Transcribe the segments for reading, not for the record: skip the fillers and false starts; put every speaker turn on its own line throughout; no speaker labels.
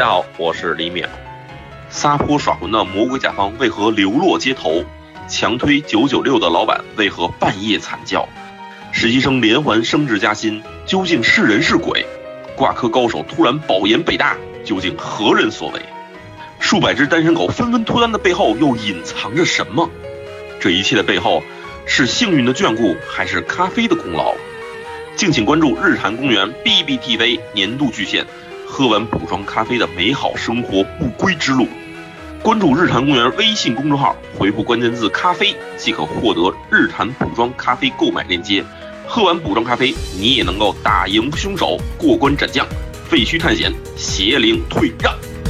家好，我是李淼。撒泼耍混的魔鬼甲方为何流落街头？强推996的老板为何半夜惨叫？实习生连环升职加薪，究竟是人是鬼？挂科高手突然保研北大，究竟何人所为？数百只单身狗纷纷脱单的背后又隐藏着什么？这一切的背后是幸运的眷顾，还是咖啡的功劳？敬请关注日坛公园 BBTV 年度巨献，喝完补妆咖啡的美好生活不归之路。关注日坛公园微信公众号，回复关键字咖啡即可获得日坛补妆咖啡购买链接。喝完补妆咖啡，你也能够打赢凶手，过关斩将，废墟探险，邪灵退让。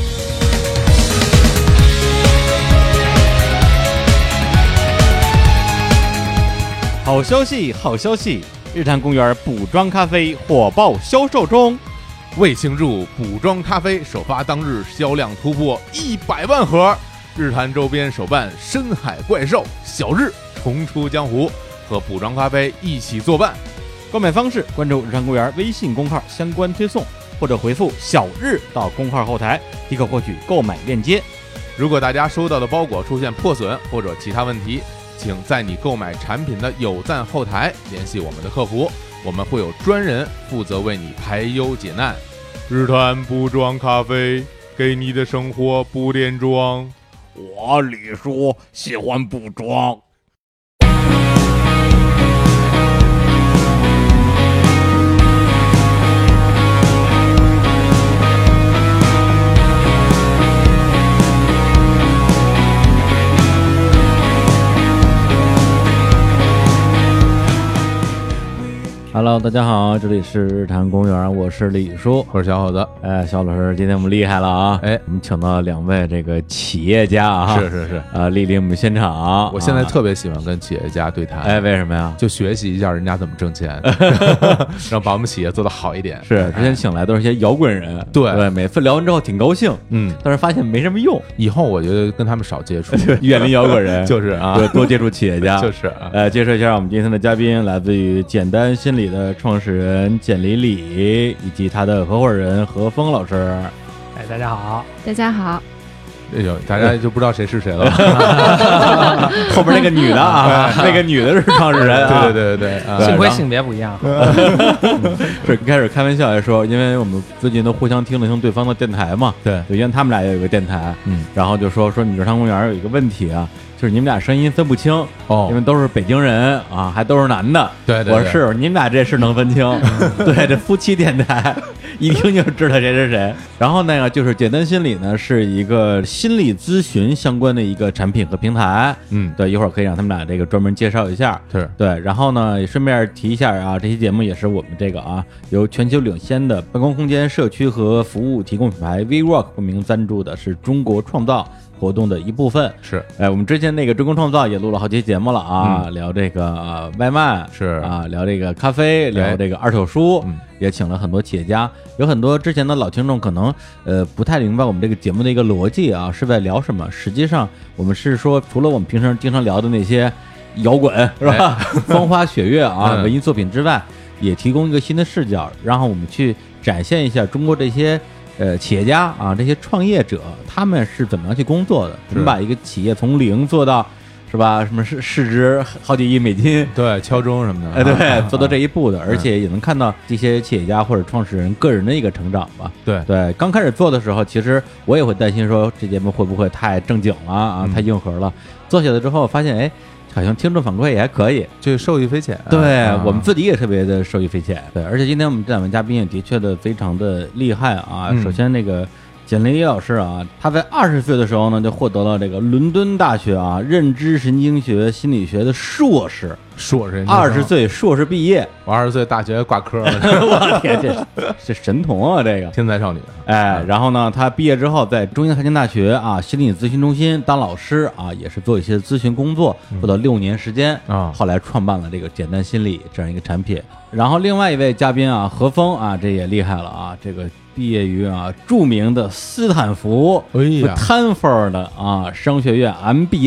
好消息，好消息！日坛公园补妆咖啡火爆销售中。
为庆祝补妆咖啡首发当日销量突破100万盒，日坛周边首办深海怪兽小日重出江湖，和补妆咖啡一起作伴。
购买方式：关注日坛公园微信公号相关推送，或者回复小日到公号后台即可获取购买链接。
如果大家收到的包裹出现破损或者其他问题，请在你购买产品的有赞后台联系我们的客服，我们会有专人负责为你排忧解难。日坛补妆咖啡，给你的生活补点妆。
我李叔喜欢补妆。Hello， 大家好，这里是日坛公园，我是李叔，
我是小伙子。
小老师，今天我们厉害了啊！我们请到2位这个企业家啊，
是
莅临我们现场。
我现在特别喜欢跟企业家对谈，
为什么呀？
就学习一下人家怎么挣钱，然后把我们企业做得好一点。
是，之前请来都是一些摇滚人，
对，
每次聊完之后挺高兴，但是发现没什么用。
以后我觉得跟他们少接触，
远离摇滚人，
就是啊，
多接触企业家，
就是
啊。介绍一下我们今天的嘉宾，来自于简单心理的创始人简李李，以及他的合伙人何峰老师。
大家好，
大家好。
哎呦，大家就不知道谁是谁了。
后边那个女的啊，那个女的是创始人啊，
对，
幸亏性别不一样。
是开始开玩笑来说，因为我们最近都互相听了听对方的电台嘛，
对，
因为他们俩也有一个电台，然后就说你日坛公园有一个问题啊，就是你们俩声音分不清因为都是北京人啊，还都是男的。
对，
我是你们俩这是能分清，对，这夫妻电台一听就知道谁是谁。然后那个就是简单心理呢，是一个心理咨询相关的一个产品和平台。对，一会儿可以让他们俩这个专门介绍一下。
是
对，然后呢也顺便提一下啊，这期节目也是我们这个由全球领先的办公空间社区和服务提供品牌 WeWork 冠名赞助的，是中国创造活动的一部分。
是，
我们之前那个中国创造也录了好几期节目了啊，聊这个外卖，
是
啊，聊这个咖啡，聊这个二手书，也请了很多企业家。有很多之前的老听众可能不太明白我们这个节目的一个逻辑啊，是在聊什么。实际上我们是说，除了我们平常经常聊的那些摇滚是吧，风花雪月啊，文艺作品之外，也提供一个新的视角，然后我们去展现一下中国这些企业家啊，这些创业者他们是怎么样去工作的？怎么把一个企业从零做到，是吧？什么市值好几亿美金？
对，敲钟什么的。
对，做到这一步的，而且也能看到这些企业家或者创始人个人的一个成长吧。对，刚开始做的时候，其实我也会担心说这节目会不会太正经了啊，太硬核了。做起来之后发现，好像听众反馈也还可以，
就受益匪浅。
对，我们自己也特别的受益匪浅。对，而且今天我们这2位嘉宾也的确的非常的厉害啊。首先那个简林李老师啊，他在20岁的时候呢，就获得了这个伦敦大学认知神经学心理学的硕士。20岁硕士毕业，
我20岁大学挂科了。
我天，这神童啊，这个
天才少女。
然后呢，他毕业之后在中央财经大学心理咨询中心当老师也是做一些咨询工作，做了6年时间后来创办了这个简单心理这样一个产品。然后另外一位嘉宾何峰这也厉害了这个毕业于著名的斯坦福Stanford 的商学院 MBA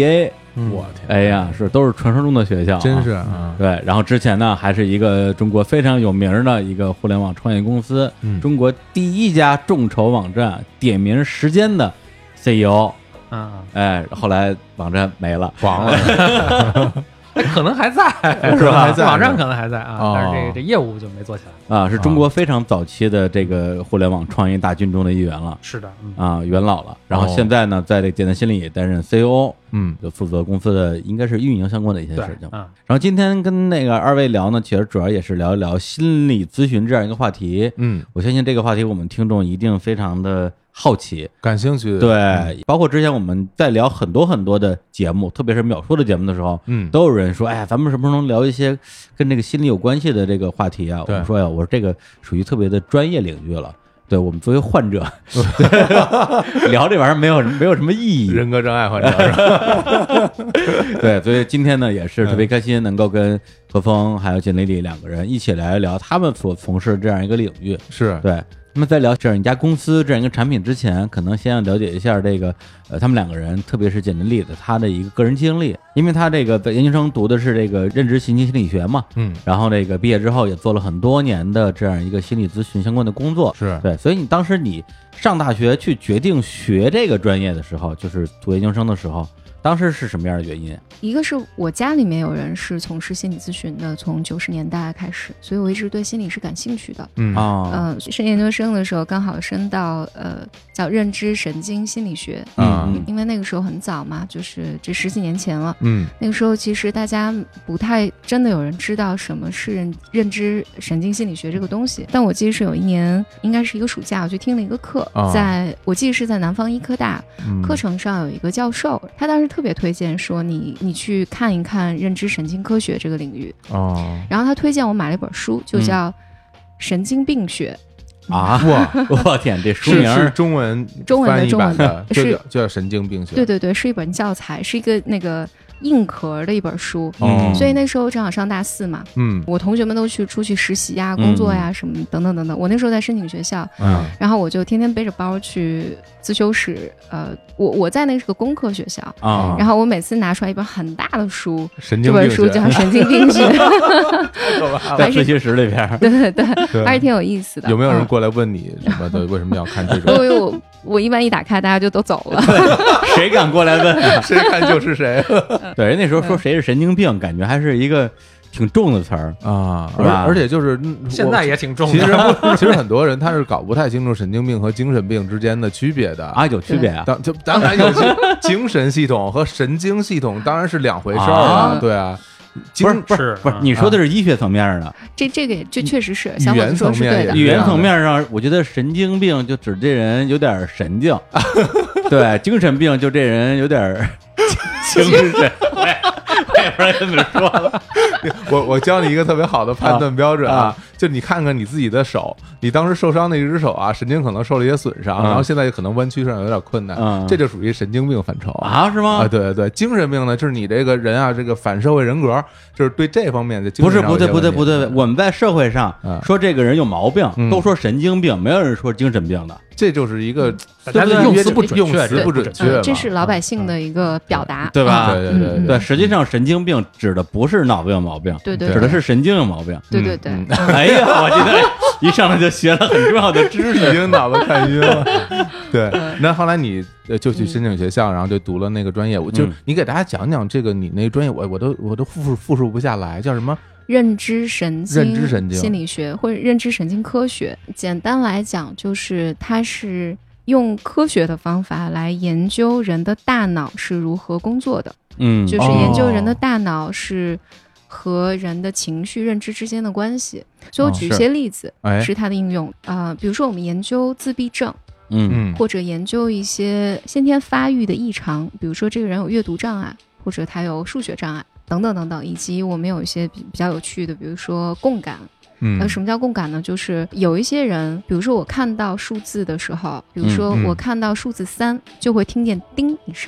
我天，
哎呀，都是传说中的学校，
真是啊。
对，然后之前呢，还是一个中国非常有名的一个互联网创业公司，中国第一家众筹网站点名时间的 CEO。哎，后来网站没了，
黄了。
可能还在，
是吧？
网站可能还在啊，但是这业务就没做起来
啊。是中国非常早期的这个互联网创业大军中的一员了。
是的，
啊，元老了。然后现在呢，在这个简单心理也担任 CEO，就负责公司的应该是运营相关的一些事情。然后今天跟那个二位聊呢，其实主要也是聊一聊心理咨询这样一个话题。我相信这个话题我们听众一定非常的好奇、
感兴趣的。
对，包括之前我们在聊很多很多的节目，特别是秒叔的节目的时候，都有人说，哎呀，咱们什么时候能聊一些跟这个心理有关系的这个话题啊？我们说呀，我说这个属于特别的专业领域了。对，我们作为患者聊这玩意儿没有什么意义，
人格障碍患者是吧？
对，所以今天呢也是特别开心，能够跟何峰还有简丽丽两个人一起来聊他们所从事的这样一个领域。
是
对。那么在聊这样一家公司这样一个产品之前，可能先要了解一下这个他们两个人，特别是简丽丽的他的一个个人经历，因为他这个在研究生读的是这个认知行为心理学嘛，然后这个毕业之后也做了很多年的这样一个心理咨询相关的工作，
是
对，所以你当时你上大学去决定学这个专业的时候，就是读研究生的时候，当时是什么样的原因？
一个是我家里面有人是从事心理咨询的，从90年代开始，所以我一直对心理是感兴趣的。升研究生的时候刚好升到叫认知神经心理学，因为那个时候很早嘛，就是这10几年前了。那个时候其实大家不太真的有人知道什么是认知神经心理学这个东西。但我记得是有一年，应该是一个暑假，我去听了一个课，我记得是在南方医科大，课程上有一个教授，他当时特别推荐说你去看一看认知神经科学这个领域。然后他推荐我买了一本书，就叫《神经病学》。
哇，我天，这书名
是中文的，就叫神经病学。
对对对，是一本教材，是一个那个硬壳的一本书。所以那时候正好上大4嘛，我同学们都出去实习呀、工作呀什么等等等等。我那时候在申请学校，然后我就天天背着包去自修室。我在那是个工科学校，然后我每次拿出来一本很大的书，这本书叫《神经病学》，
在自习室里边。
对对对，还是挺有意思的。
有没有人过来问你什么的？为什么要看这种？
我一般一打开，大家就都走了。
谁敢过来问？
谁看就是谁。
对，那时候说谁是神经病，感觉还是一个挺重的词儿
啊，而且就是
现在也挺重的。
其实很多人他是搞不太清楚神经病和精神病之间的区别的
啊，有区别啊，
当然有精神系统和神经系统当然是两回事儿啊，对啊。
不是，你说的是医学层面的，
这个就确实是
语言层面的。
语言层面上，我觉得神经病就指这人有点神经，对，精神病就这人有点精神。我也不知道怎么说了。
我教你一个特别好的判断标准啊，就你看看你自己的手，你当时受伤那一只手啊，神经可能受了一些损伤，然后现在可能弯曲上有点困难，这就属于神经病范畴
啊，是吗？
啊，对对对，精神病呢，就是你这个人啊，这个反社会人格，就是对这方面的精神上
不对，我们在社会上说这个人有毛病，都说神经病，没有人说精神病的。
这就是一个
大家用词不准
确，
这是老百姓的一个表达，
对吧？
对，
实际上神经病指的不是脑子有毛病，
对，
指的是神经有毛病。
对对对。
哎呀，我今天一上来就学了很重要的知识，
已经脑子看晕了。对，那后来你就去申请学校，然后就读了那个专业。就你给大家讲讲这个你那个专业，我都复述不下来，叫什么？
认知神经心理学或者认知神经科学，简单来讲就是它是用科学的方法来研究人的大脑是如何工作的。就是研究人的大脑是和人的情绪认知之间的关系。所以我举一些例子是它的应用。比如说我们研究自闭症，或者研究一些先天发育的异常，比如说这个人有阅读障碍，或者他有数学障碍等等等等，以及我们有一些比较有趣的，比如说共感。什么叫共感呢？就是有一些人，比如说我看到数字的时候，比如说我看到数字3，就会听见叮一声。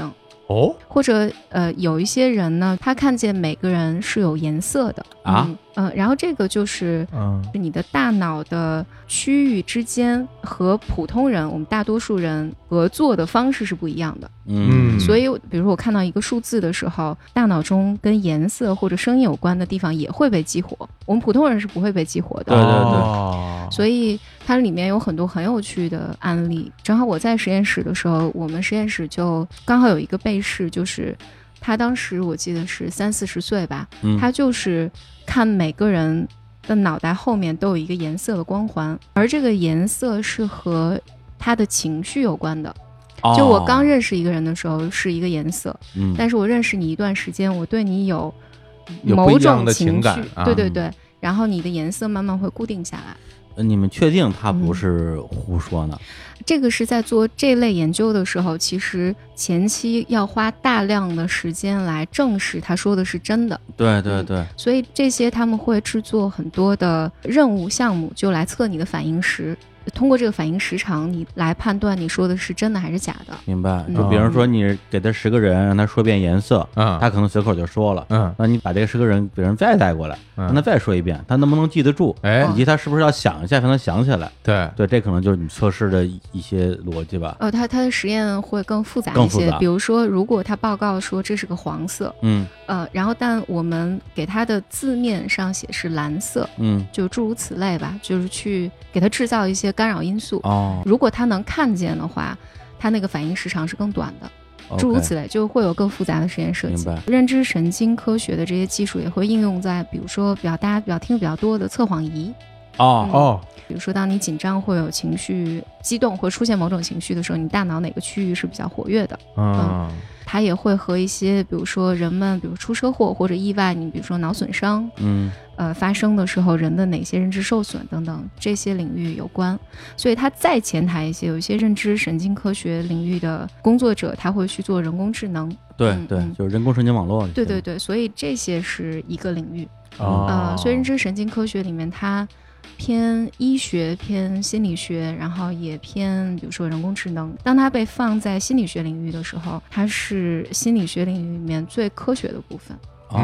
哦，
或者有一些人呢，他看见每个人是有颜色的啊，然后这个就是你的大脑的区域之间和普通人我们大多数人合作的方式是不一样的。所以比如说我看到一个数字的时候，大脑中跟颜色或者声音有关的地方也会被激活，我们普通人是不会被激活的。
对，
所以它里面有很多很有趣的案例。正好我在实验室的时候，我们实验室就刚好有一个被试，就是他当时我记得是30-40岁吧，他就是看每个人的脑袋后面都有一个颜色的光环，而这个颜色是和他的情绪有关的。就我刚认识一个人的时候是一个颜色，但是我认识你一段时间，我对你有某种情绪，对，然后你的颜色慢慢会固定下来。
你们确定他不是胡说呢？
这个是在做这类研究的时候，其实前期要花大量的时间来证实他说的是真的。
对，
所以这些他们会制作很多的任务项目，就来测你的反应时。通过这个反应时长，你来判断你说的是真的还是假的。
明白。就比如说你给他10个人，让他说遍颜色，他可能随口就说了。那你把这个10个人给人再带过来，让他再说一遍，他能不能记得住？以及他是不是要想一下才能想起来？对，这可能就是你测试的一些逻辑吧。
他的实验会更复杂一些。比如说，如果他报告说这是个黄色，然后但我们给他的字面上写是蓝色，就诸如此类吧，就是去给他制造一些干扰因素。如果他能看见的话，他那个反应时长是更短的。诸如此类，就会有更复杂的实验设计。认知神经科学的这些技术也会应用在比如说大家听比较多的测谎仪。比如说当你紧张或有情绪激动或出现某种情绪的时候，你大脑哪个区域是比较活跃的。它也会和一些比如说人们比如出车祸或者意外，你比如说脑损伤发生的时候人的哪些认知受损等等这些领域有关。所以它再前台一些，有一些认知神经科学领域的工作者他会去做人工智能。
对，就是人工神经网络。
对，所以这些是一个领域。所以认知神经科学里面它偏医学偏心理学，然后也偏比如说人工智能。当它被放在心理学领域的时候，它是心理学领域里面最科学的部分。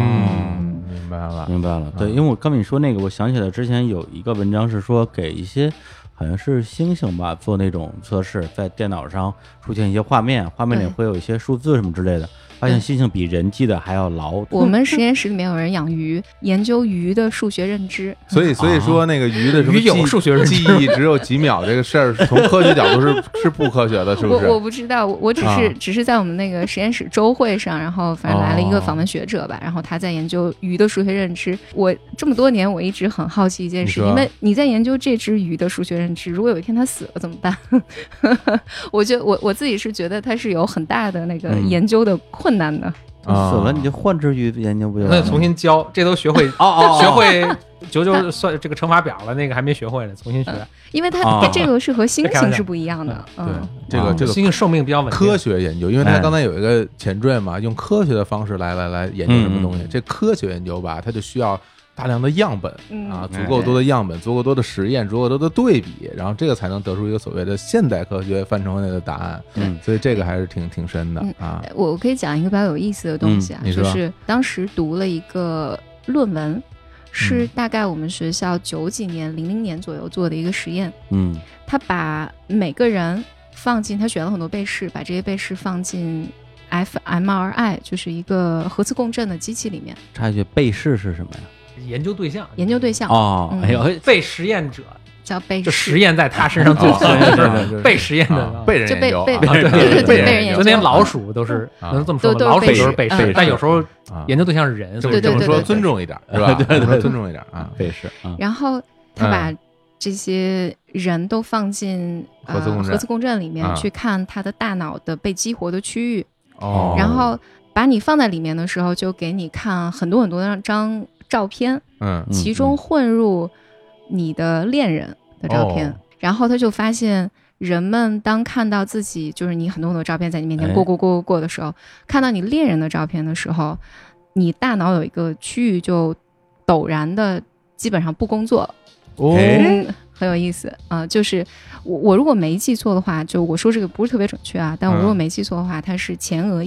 明白了。对，因为我刚跟你说那个，我想起来之前有一个文章是说给一些好像是猩猩吧做那种测试，在电脑上出现一些画面里会有一些数字什么之类的，发现猩猩比人记得还要牢。
我们实验室里面有人养鱼，研究鱼的数学认知。
所以说那个鱼的什么
有数学认知
记忆只有几秒这个事儿，从科学角度是不科学的，是不是？
我不知道，我只是在我们那个实验室周会上，然后反正来了一个访问学者吧，然后他在研究鱼的数学认知。我这么多年我一直很好奇一件事，因为你在研究这只鱼的数学认知，如果有一天它死了怎么办？我自己是觉得它是有很大的那个研究的困难的。
死了你就换只鱼研究不了，
那重新教，这都学会学会9算这个乘法表了，那个还没学会呢，重新学。
因为它这个是和猩猩是不一样的。
这个
猩猩寿命比较稳定。
科学研究，因为他刚才有一个前缀嘛，用科学的方式来研究什么东西。这科学研究吧，它就需要大量的样本足够多的样本，足够多的实验，足够多的对比，然后这个才能得出一个所谓的现代科学范畴内的答案。所以这个还是挺深的
我可以讲一个比较有意思的东西就是当时读了一个论文，是大概我们学校90几年、00年左右做的一个实验。他把每个人放进，他选了很多被试，把这些被试放进fMRI， 就是一个核磁共振的机器里面。
插一句，被试是什么呀？
研究对象
被
实验者叫被试，
就实验在他身上做，被实验的
被人研究，
对被人研究。
就那些老鼠都是能这么说，老鼠都是被试，但有时候研究对象是人，
这么说尊重一点是吧？对，尊重一点
被试。
然后他把这些人都放进核磁共振里面去看他的大脑的被激活的区域。然后把你放在里面的时候，就给你看很多很多张照片，其中混入你的恋人的照片。然后他就发现人们当看到自己就是你很多很多照片在你面前过的时候，看到你恋人的照片的时候，你大脑有一个区域就陡然的基本上不工作。很有意思就是我如果没记错的话，就我说这个不是特别准确但我如果没记错的话，它是前额叶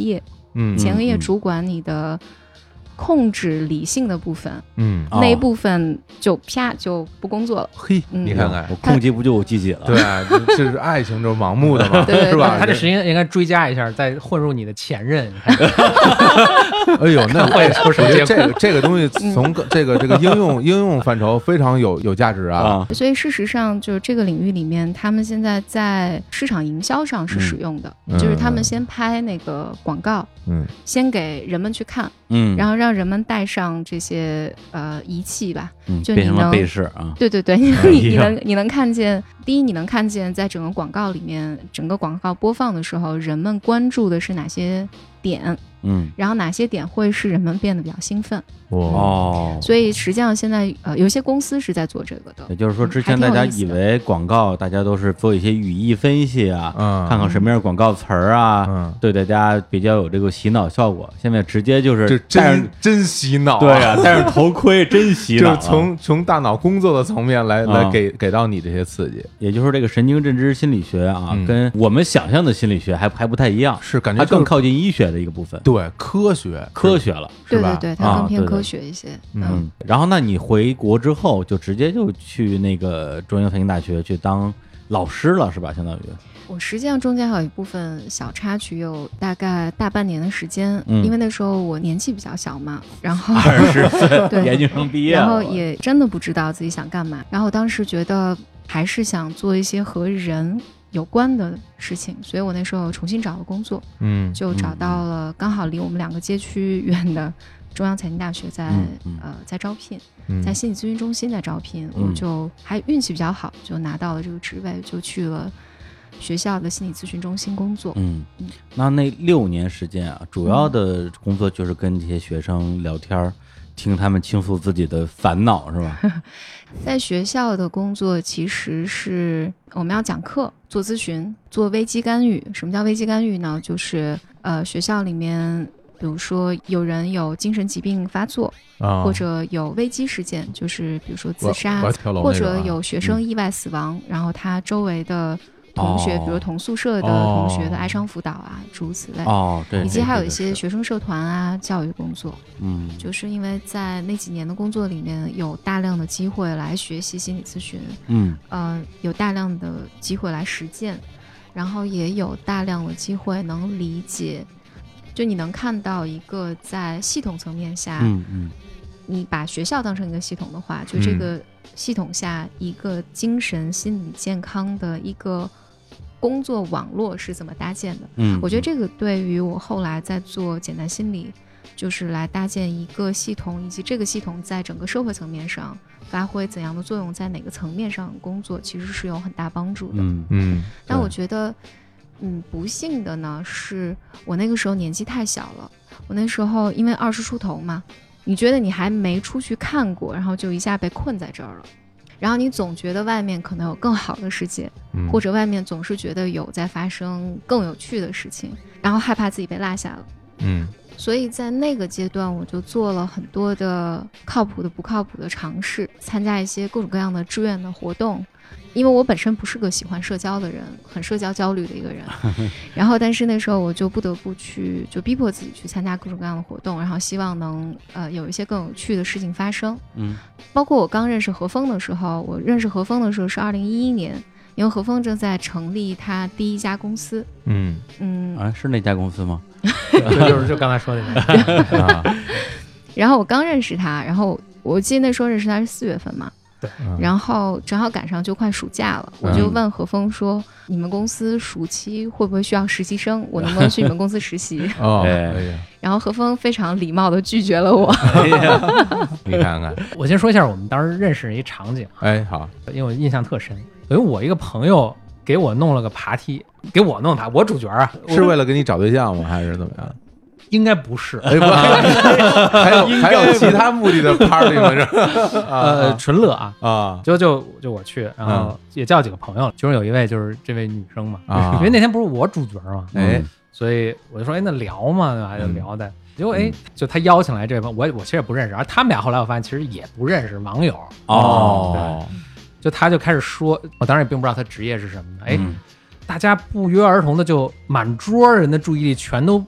前额叶主管你的控制理性的部分，那一部分就啪就不工作了。
嘿，你看看，
我控制不就我自己了？
对啊，这是爱情就是盲目的嘛，是吧？
他这实际应该追加一下，再混入你的前任。
哎呦，那
会出什么
这个东西从这个应用范畴非常有价值啊。
所以事实上，就是这个领域里面，他们现在在市场营销上是使用的，就是他们先拍那个广告，先给人们去看，然后让人们带上这些仪器吧，就你能变成了
背饰啊，
对，你能看见，第一你能看见在整个广告里面，整个广告播放的时候，人们关注的是哪些点，然后哪些点会使人们变得比较兴奋。所以实际上现在有些公司是在做这个的。
也就是说，之前大家以为广告大家都是做一些语义分析啊，看看什么样的广告词儿啊，对大家比较有这个洗脑效果。现在直接就是
真洗脑，
对啊，戴上头盔真洗脑，
就是从大脑工作的层面来给到你这些刺激。
也就是说，这个神经认知心理学啊，跟我们想象的心理学还不太一样，
是感觉
它更靠近医学的一个部分，
对，科学
了，是吧？
对，它更偏科学一些。
然后那你回国之后就直接就去那个中央财经大学去当老师了，是吧？相当于
我实际上中间还有一部分小插曲，有大概大半年的时间，因为那时候我年纪比较小嘛，然后
20岁，对，研究生毕业，
然后也真的不知道自己想干嘛，然后当时觉得还是想做一些和人有关的事情，所以我那时候重新找了工作，就找到了刚好离我们2个街区远的中央财经大学在招聘，在心理咨询中心在招聘，我就还运气比较好，就拿到了这个职位，就去了学校的心理咨询中心工作。
那6年时间啊，主要的工作就是跟这些学生聊天，听他们倾诉自己的烦恼，是吧？
在学校的工作其实是我们要讲课、做咨询、做危机干预。什么叫危机干预呢？就是学校里面比如说有人有精神疾病发作，或者有危机事件，就是比如说自杀，或者有学生意外死亡，然后他周围的同学，比如同宿舍的同学的哀伤辅导啊，诸如此类。
对，
以及还有一些学生社团啊，教育工作。就是因为在那几年的工作里面，有大量的机会来学习心理咨询，有大量的机会来实践，然后也有大量的机会能理解。就你能看到一个在系统层面下，你把学校当成一个系统的话，就这个系统下一个精神心理健康的一个工作网络是怎么搭建的。我觉得这个对于我后来在做简单心理，就是来搭建一个系统，以及这个系统在整个社会层面上发挥怎样的作用，在哪个层面上工作，其实是有很大帮助的。但我觉得不幸的呢，是我那个时候年纪太小了。我那时候因为20出头嘛，你觉得你还没出去看过，然后就一下被困在这儿了。然后你总觉得外面可能有更好的世界，或者外面总是觉得有在发生更有趣的事情，然后害怕自己被落下了。所以在那个阶段，我就做了很多的靠谱的、不靠谱的尝试，参加一些各种各样的志愿的活动。因为我本身不是个喜欢社交的人，很社交焦虑的一个人，然后但是那时候我就不得不去，就逼迫自己去参加各种各样的活动，然后希望能有一些更有趣的事情发生。包括我刚认识何峰的时候，我认识何峰的时候是2011年，因为何峰正在成立他第一家公司。
是那家公司吗？
就刚才说的那个。
然后我刚认识他，然后我记得那时候认识他是4月份嘛。
对，
然后正好赶上就快暑假了，我就问何峰说：“你们公司暑期会不会需要实习生？我能不能去你们公司实习？”然后何峰非常礼貌的拒绝了我。
你看看，
我先说一下我们当时认识的一场景。
好，
因为我印象特深，因为我一个朋友给我弄了个爬梯，给我弄我主角啊，
是为了给你找对象吗？还是怎么样？
应该不是，
还有其他目的的 party 吗？是
纯乐啊，就我去，然后也叫几个朋友，其中有一位就是这位女生嘛，因为那天不是我主角嘛，所以我就说，那聊嘛，对吧？就聊的，结果就他邀请来这位朋友，我其实也不认识，而他们俩后来我发现其实也不认识，网友就他就开始说，我当然也并不知道他职业是什么的，大家不约而同的就满桌人的注意力全都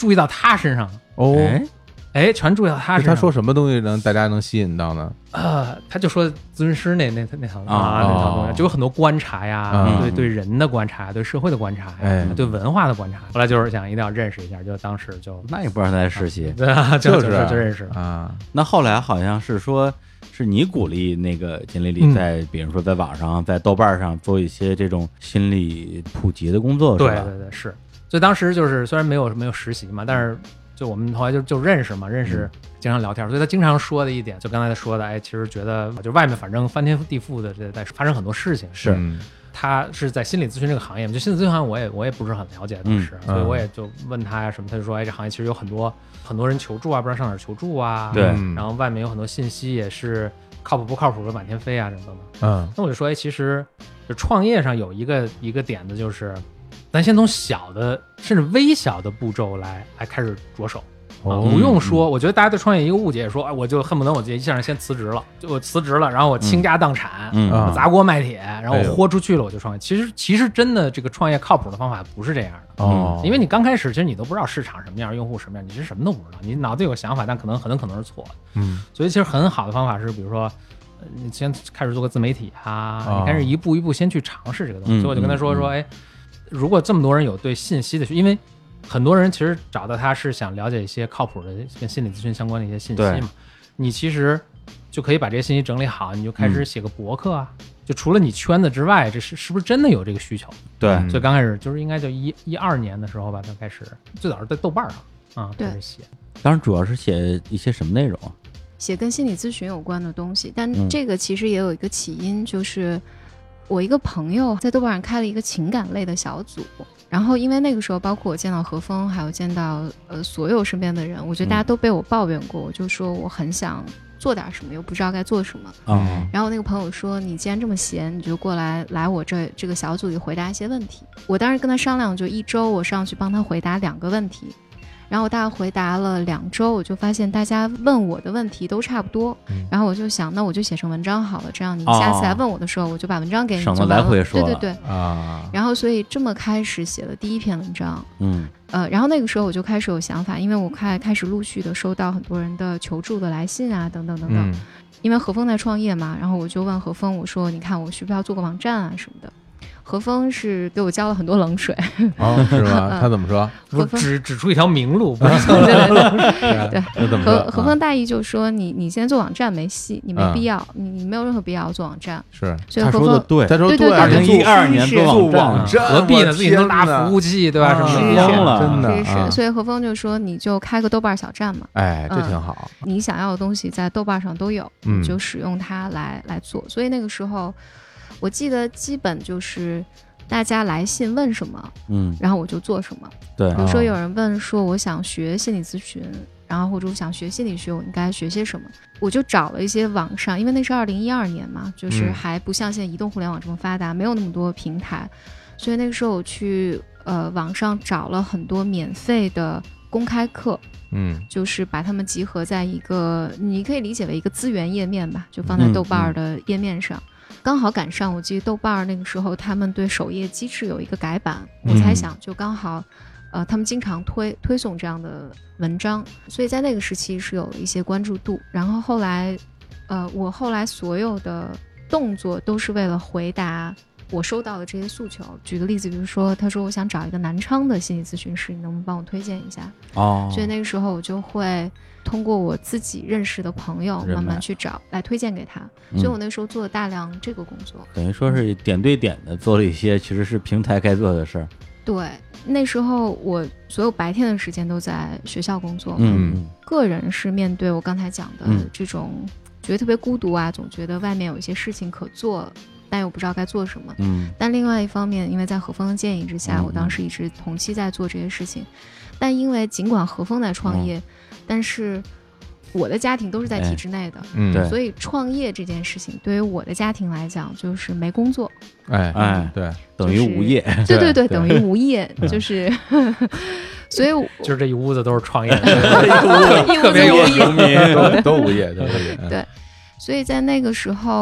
注意到他身上
哦。
全注意到他身上。
他说什么东西大家能吸引到呢？
他就说咨询师那套那套东西，就有很多观察呀，对人的观察，对社会的观察，对文化的观察。后来就是想一定要认识一下，就当时就
那也不知道他在实习，
对啊，就认识
啊。那后来好像是说，是你鼓励那个简历里在，比如说在网上，在豆瓣上做一些这种心理普及的工作，是吧？
对，是。所以当时就是虽然没有实习嘛，但是就我们后来就认识嘛，经常聊天，所以他经常说的一点，就刚才他说的，其实觉得就外面反正翻天地覆的，在发生很多事情。
是，
他是在心理咨询这个行业嘛，就心理咨询行业我也不是很了解当时，所以我也就问他呀什么，他就说，这行业其实有很多人求助啊，不知道上哪儿求助啊，
对，
然后外面有很多信息也是靠谱不靠谱的满天飞啊，等等。那我就说，其实就创业上有一个点子，就是咱先从小的甚至微小的步骤来开始着手。不用说，我觉得大家对创业一个误解，说我就恨不得我一下先辞职了，我辞职了，然后我倾家荡产，我砸锅卖铁，然后我豁出去了，我就创业。其实真的这个创业靠谱的方法不是这样的因为你刚开始其实你都不知道市场什么样，用户什么样，你是什么都不知道，你脑子有个想法，但很可能是错的。所以其实很好的方法是，比如说你先开始做个自媒体你开始一步一步先去尝试这个东西。所以我就跟他说，如果这么多人有对信息的因为很多人其实找到他是想了解一些靠谱的跟心理咨询相关的一些信息嘛，你其实就可以把这些信息整理好，你就开始写个博客就除了你圈子之外，这是不是真的有这个需求？
对，
所以刚开始就是应该就12年的时候吧，他开始最早是在豆瓣上开始写。
当然主要是写一些什么内容？
写跟心理咨询有关的东西，但这个其实也有一个起因，就是我一个朋友在豆瓣上开了一个情感类的小组。然后因为那个时候包括我见到何峰还有见到所有身边的人，我觉得大家都被我抱怨过，我就说我很想做点什么又不知道该做什么然后那个朋友说，你既然这么闲，你就过来我这个小组里回答一些问题。我当时跟他商量，就1周我上去帮他回答2个问题，然后我大概回答了2周，我就发现大家问我的问题都差不多然后我就想，那我就写成文章好了，这样你下次来问我的时候我就把文章给你，
省得来回说了。
对然后所以这么开始写了第一篇文章然后那个时候我就开始有想法，因为我开始陆续的收到很多人的求助的来信等等等等因为何峰在创业嘛，然后我就问何峰，我说你看我需不需要做个网站什么的。何峰是给我浇了很多冷水
是吗？他怎么说？
不指出一条明路，不是
对何峰大意就说你现在做网站没戏，你没必要，你没有任何必要做网站。
是，
所以何峰
他说
对
2012年做网站
何必呢？自己能拉服务器对吧？什么
疯了，
真的
是。所以何峰就说你就开个豆瓣小站嘛，
这挺好。
你想要的东西在豆瓣上都有，你就使用它来做。所以那个时候我记得基本就是大家来信问什么然后我就做什么。
对，
比如说有人问说我想学心理咨询，然后或者我想学心理学，我应该学些什么，我就找了一些网上，因为那是2012年嘛，就是还不像现在移动互联网这么发达，没有那么多平台，所以那个时候我去网上找了很多免费的公开课就是把它们集合在一个，你可以理解为一个资源页面吧，就放在豆瓣的页面上刚好赶上，我记得豆瓣那个时候他们对首页机制有一个改版我猜想就刚好他们经常推送这样的文章，所以在那个时期是有一些关注度。然后后来我后来所有的动作都是为了回答我收到的这些诉求。举个例子，比如说他说我想找一个南昌的心理咨询师，你能不能帮我推荐一下所以那个时候我就会通过我自己认识的朋友慢慢去找来推荐给他所以我那时候做了大量这个工作
等于说是点对点的做了一些其实是平台该做的事儿。
对，那时候我所有白天的时间都在学校工作个人是面对我刚才讲的这种觉得特别孤独总觉得外面有一些事情可做但又不知道该做什么但另外一方面因为在何峰的建议之下我当时一直同期在做这些事情但因为尽管何峰在创业但是我的家庭都是在体制内的所以创业这件事情对于我的家庭来讲就是没工作
对，
等于无业
对等于无业就是所以
就是这一屋子都是创业的
特别有
民都无业
对所以在那个时候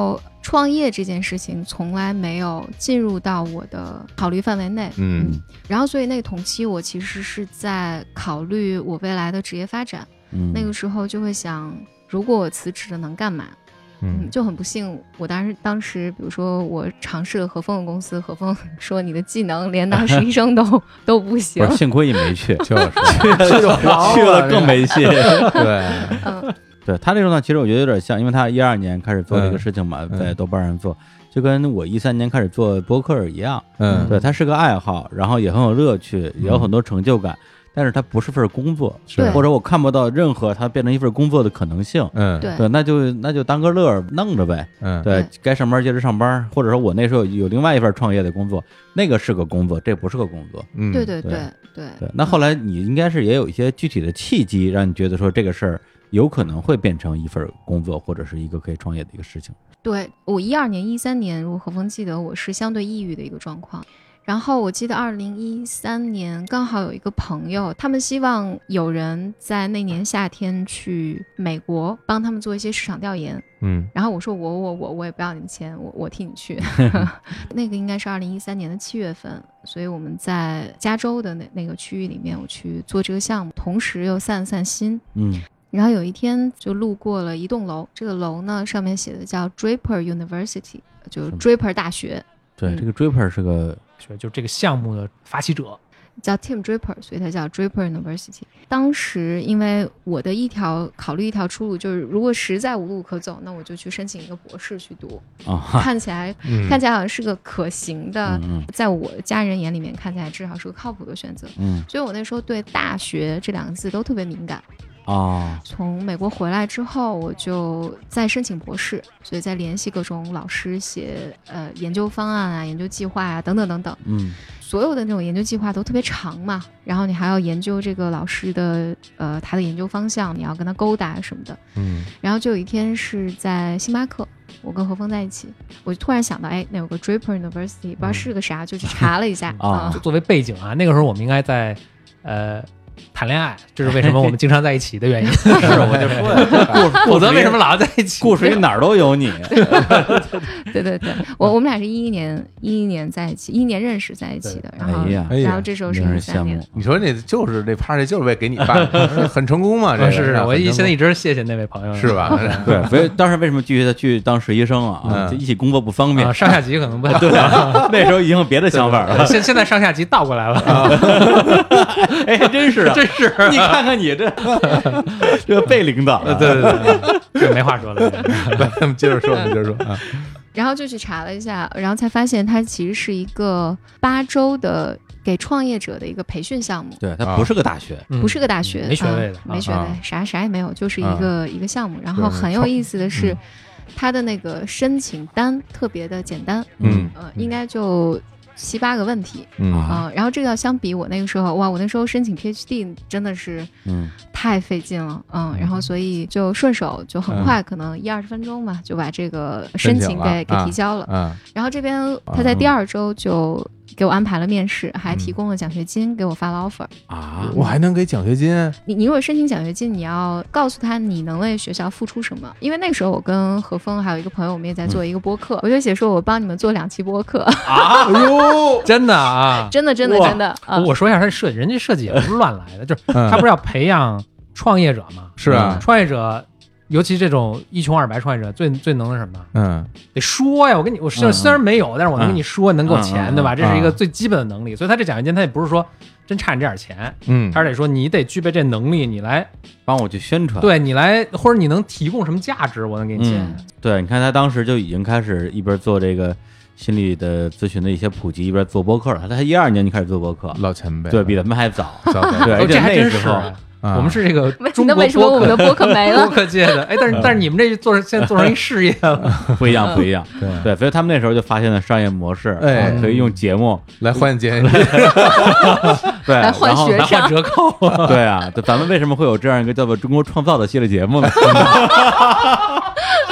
创业这件事情从来没有进入到我的考虑范围内。然后所以那个同期我其实是在考虑我未来的职业发展。那个时候就会想，如果我辞职了能干嘛？就很不幸，我当时比如说我尝试了何峰的公司，何峰说你的技能连当实习生都不行。
不是，幸亏你没去，
就是
去了更没戏。
对，
对他这种呢，其实我觉得有点像，因为他12年开始做这个事情嘛，在豆瓣上做，就跟我13年开始做播客一样。对，他是个爱好，然后也很有乐趣，也有很多成就感。但是它不是份工作，或者我看不到任何它变成一份工作的可能性。对，那就当个乐弄着呗。对，该上班接着上班，或者说我那时候有另外一份创业的工作，那个是个工作，这不是个工作。
对。
那后来你应该是也有一些具体的契机，让你觉得说这个事儿有可能会变成一份工作，或者是一个可以创业的一个事情。
对，我12年、13年，如果何峰记得，我是相对抑郁的一个状况。然后我记得2013年刚好有一个朋友，他们希望有人在那年夏天去美国帮他们做一些市场调研。然后我说我也不要你们钱，我替你去。那个应该是2013年的7月份，所以我们在加州的那个区域里面，我去做这个项目，同时又散心。然后有一天就路过了一栋楼，这个楼呢上面写的叫 Draper University， 就是 Draper 大学。
对，这个 Draper 是个
就是这个项目的发起者
叫 Tim Draper， 所以他叫 Draper University。 当时因为我的考虑一条出路就是，如果实在无路可走，那我就去申请一个博士去读。看起来好像是个可行的，在我家人眼里面看起来至少是个靠谱的选择。所以我那时候对大学这2个字都特别敏感。从美国回来之后，我就在申请博士，所以在联系各种老师写研究方案啊、研究计划啊等等等等。所有的那种研究计划都特别长嘛，然后你还要研究这个老师的他的研究方向，你要跟他勾搭什么的。然后就有一天是在星巴克，我跟何峰在一起，我就突然想到，那有个 Draper University， 不知道是个啥，就去查了一下。
作为背景啊，那个时候我们应该在谈恋爱，这是为什么我们经常在一起的原因。
是，我就说，
否则为什么老要在一起？
故事里哪儿都有你。
对，我们俩是11年在一起，11年认识在一起的。然后这时候是13年。
你说那就是那 party 就是为给你办，很成功嘛？这
是我现在一直谢谢那位朋友，
是吧？
对，所以当时为什么拒绝他去当实习生啊？就一起工作不方便，
上下级可能不太
对。那时候已经有别的想法了，
现在上下级倒过来了。
哎，真是。
真是，
你看看你这被领导，
对，这没话说了。
接着说。
然后就去查了一下，然后才发现它其实是一个8周的给创业者的一个培训项目。
对，它不是个大学，
不是个大学，
没学位的，
没学位，啥也没有，就是一个项目。然后很有意思的是，它的那个申请单特别的简单，应该就7、8个问题。然后这个要相比我那个时候，我那时候申请 PhD 真的是太费劲了。然后所以就顺手就很快，可能10-20分钟吧，就把这个申请给提交了。然后这边他在第2周就给我安排了面试，还提供了奖学金，给我发了 offer。
我还能给奖学金？
你如果申请奖学金，你要告诉他你能为学校付出什么。因为那时候我跟何峰还有一个朋友，我们也在做一个播客，我就写说我帮你们做2期播客。
真的啊，
真的。
我说一下他设计，人家设计也不是乱来的，就是他不是要培养创业者吗？
是啊，
创业者。尤其这种一穷二白创业者最能的什么？得说呀！我虽然没有，但是我能跟你说能够钱，对吧？这是一个最基本的能力。所以他这奖学金他也不是说真差你这点钱，他是得说你得具备这能力，你来
帮我去宣传，
对你来或者你能提供什么价值，我能给你钱。
对，你看他当时就已经开始一边做这个心理的咨询的一些普及，一边做播客了。他12年就开始做播客，
老前辈，
对比咱们还早。对，
这还真是。我们是这个中国
为什么我们的播客没了？
播客界的，但是你们这现在做成一事业了，
不一样。对，所以他们那时候就发现了商业模式，可以用节目
来换钱，
对，
来换学生，
来换折扣。
对啊，咱们为什么会有这样一个叫做中国创造的系列节目呢？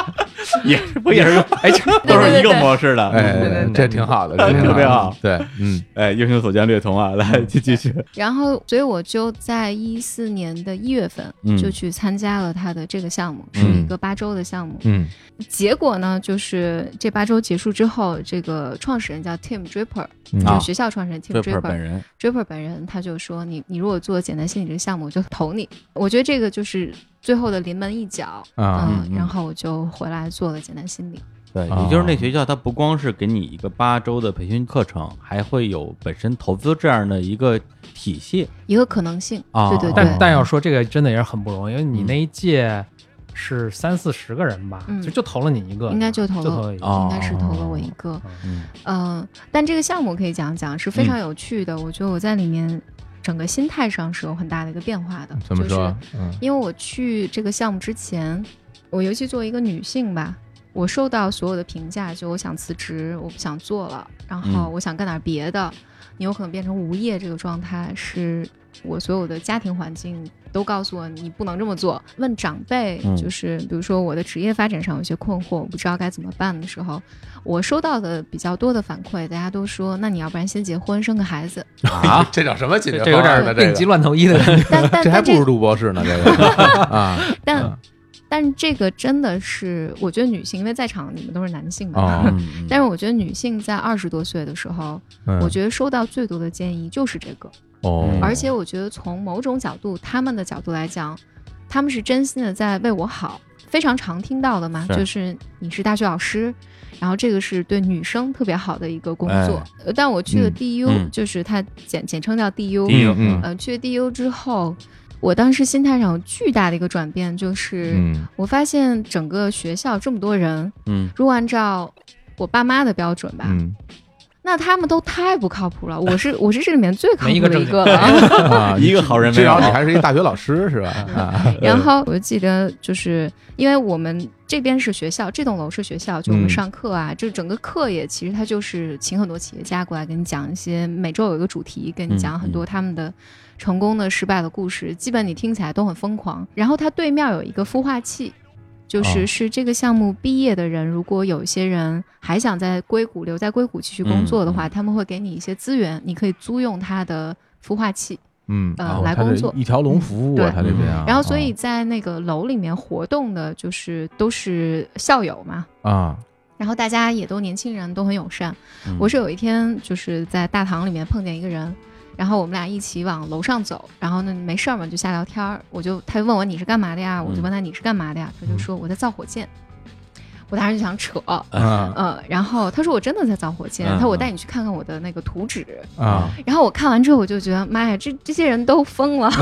也是都是一个模式的，
这挺好的，
特别好。
对，
英雄所见略同啊，来继续。
然后，所以我就在2014年的1月份就去参加了他的这个项目，是一个8周的项目。结果呢，就是这8周结束之后，这个创始人叫 Tim Draper，就是学校创始人 Tim Draper 本人他就说你如果做简单心理这个项目，我就投你。我觉得这个就是最后的临门一脚然后我就回来做了简单心理。
对，也就是那学校它不光是给你一个8周的培训课程，还会有本身投资这样的一个体系，
一个可能性。对，
但要说这个真的也是很不容易，因为你那一届是30-40个人吧，就投了你一个，
应该就投了应该是投了我一个。但这个项目可以讲讲是非常有趣的，我觉得我在里面整个心态上是有很大的一个变化的。
怎么说？
因为我去这个项目之前，我尤其作为一个女性吧，我受到所有的评价，就我想辞职，我不想做了，然后我想干点别的，你有可能变成无业这个状态，是我所有的家庭环境都告诉我你不能这么做。问长辈，就是比如说我的职业发展上有些困惑，我不知道该怎么办的时候，我收到的比较多的反馈，大家都说那你要不然先结婚生个孩子
啊？这叫什么解决
方案呢？这病急乱投医的感
觉。
这还不如读博士呢，这个啊。
但这个真的是，我觉得女性，因为在场你们都是男性嘛，但是我觉得女性在20多岁的时候，我觉得收到最多的建议就是这个。而且我觉得从某种角度，他们的角度来讲，他们是真心的在为我好。非常常听到的嘛，就是你是大学老师，然后这个是对女生特别好的一个工作。但我去了 DU，就是它简称叫 DU。去了 DU 之后，我当时心态上有巨大的一个转变，就是我发现整个学校这么多人，如果按照我爸妈的标准吧，那他们都太不靠谱了。我是这里面最靠谱的一个了
一个好人没有，
至少你还是一个大学老师是吧？
然后我就记得，就是因为我们这边是学校，这栋楼是学校，就我们上课啊，就整个课也其实它就是请很多企业家过来跟你讲一些，每周有一个主题，跟你讲很多他们的成功的、失败的故事，基本你听起来都很疯狂。然后它对面有一个孵化器。是这个项目毕业的人，如果有一些人还想在硅谷留在硅谷继续工作的话，他们会给你一些资源，你可以租用他的孵化器，来工作，
一条龙服务啊，他这边
然后所以在那个楼里面活动的，就是都是校友嘛，然后大家也都年轻人，都很友善。我是有一天就是在大堂里面碰见一个人。然后我们俩一起往楼上走，然后呢没事嘛就瞎聊天，他就问我你是干嘛的呀？我就问他你是干嘛的呀？他就说我在造火箭。我当时就想扯，然后他说我真的在造火箭，他说我带你去看看我的那个图纸然后我看完之后我就觉得妈呀，这些人都疯了，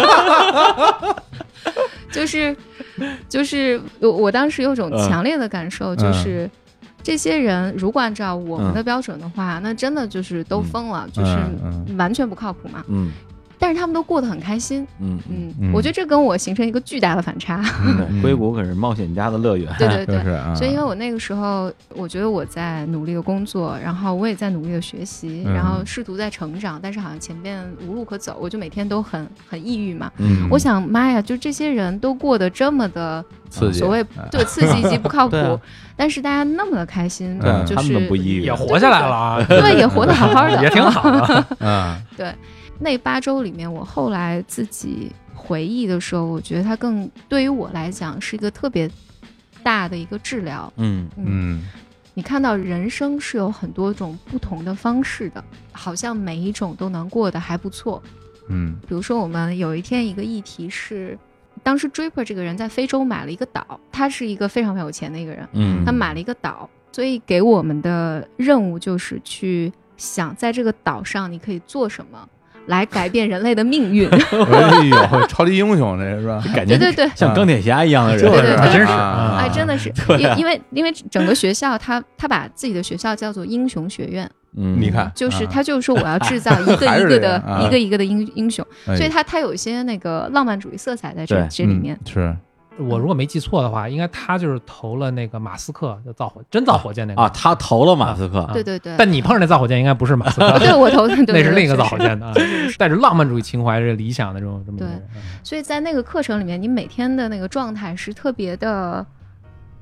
就是我当时有种强烈的感受，就是这些人如果按照我们的标准的话，那真的就是都疯了，就是完全不靠谱嘛。但是他们都过得很开心。我觉得这跟我形成一个巨大的反差。
硅谷可是冒险家的乐园。
对，所以因为我那个时候，我觉得我在努力的工作，然后我也在努力的学习，然后试图在成长，但是好像前面无路可走，我就每天都很抑郁嘛。我想妈呀，就这些人都过得这么的
刺激，
所谓对刺激以及不靠谱，但是大家那么的开心，就是
他们不抑郁，
也活下来了啊，
对，也活得好好的，
也挺好的。
对。那8周里面，我后来自己回忆的时候，我觉得它更对于我来讲是一个特别大的一个治疗。你看到人生是有很多种不同的方式的，好像每一种都能过得还不错。比如说我们有一天一个议题是，当时 Draper 这个人在非洲买了一个岛，他是一个非常非常有钱的一个人，他买了一个岛，所以给我们的任务就是去想在这个岛上你可以做什么。来改变人类的命运。
哎呦，超级英雄这是吧？
感觉
对，
像钢铁侠一样的人，
对，
真是
哎，真的是，因为整个学校他把自己的学校叫做英雄学院。
你看，
就是他就是说我要制造一个一个的英雄，所以他有一些那个浪漫主义色彩在这里面。
是。
我如果没记错的话，应该他就是投了那个马斯克就真造火箭那个
他投了马斯克，
对。
但你碰上那造火箭应该不是马斯克，
对我投的
那是另一个造火箭的，带着浪漫主义情怀、这理想的这么一个人。
所以在那个课程里面，你每天的那个状态是特别的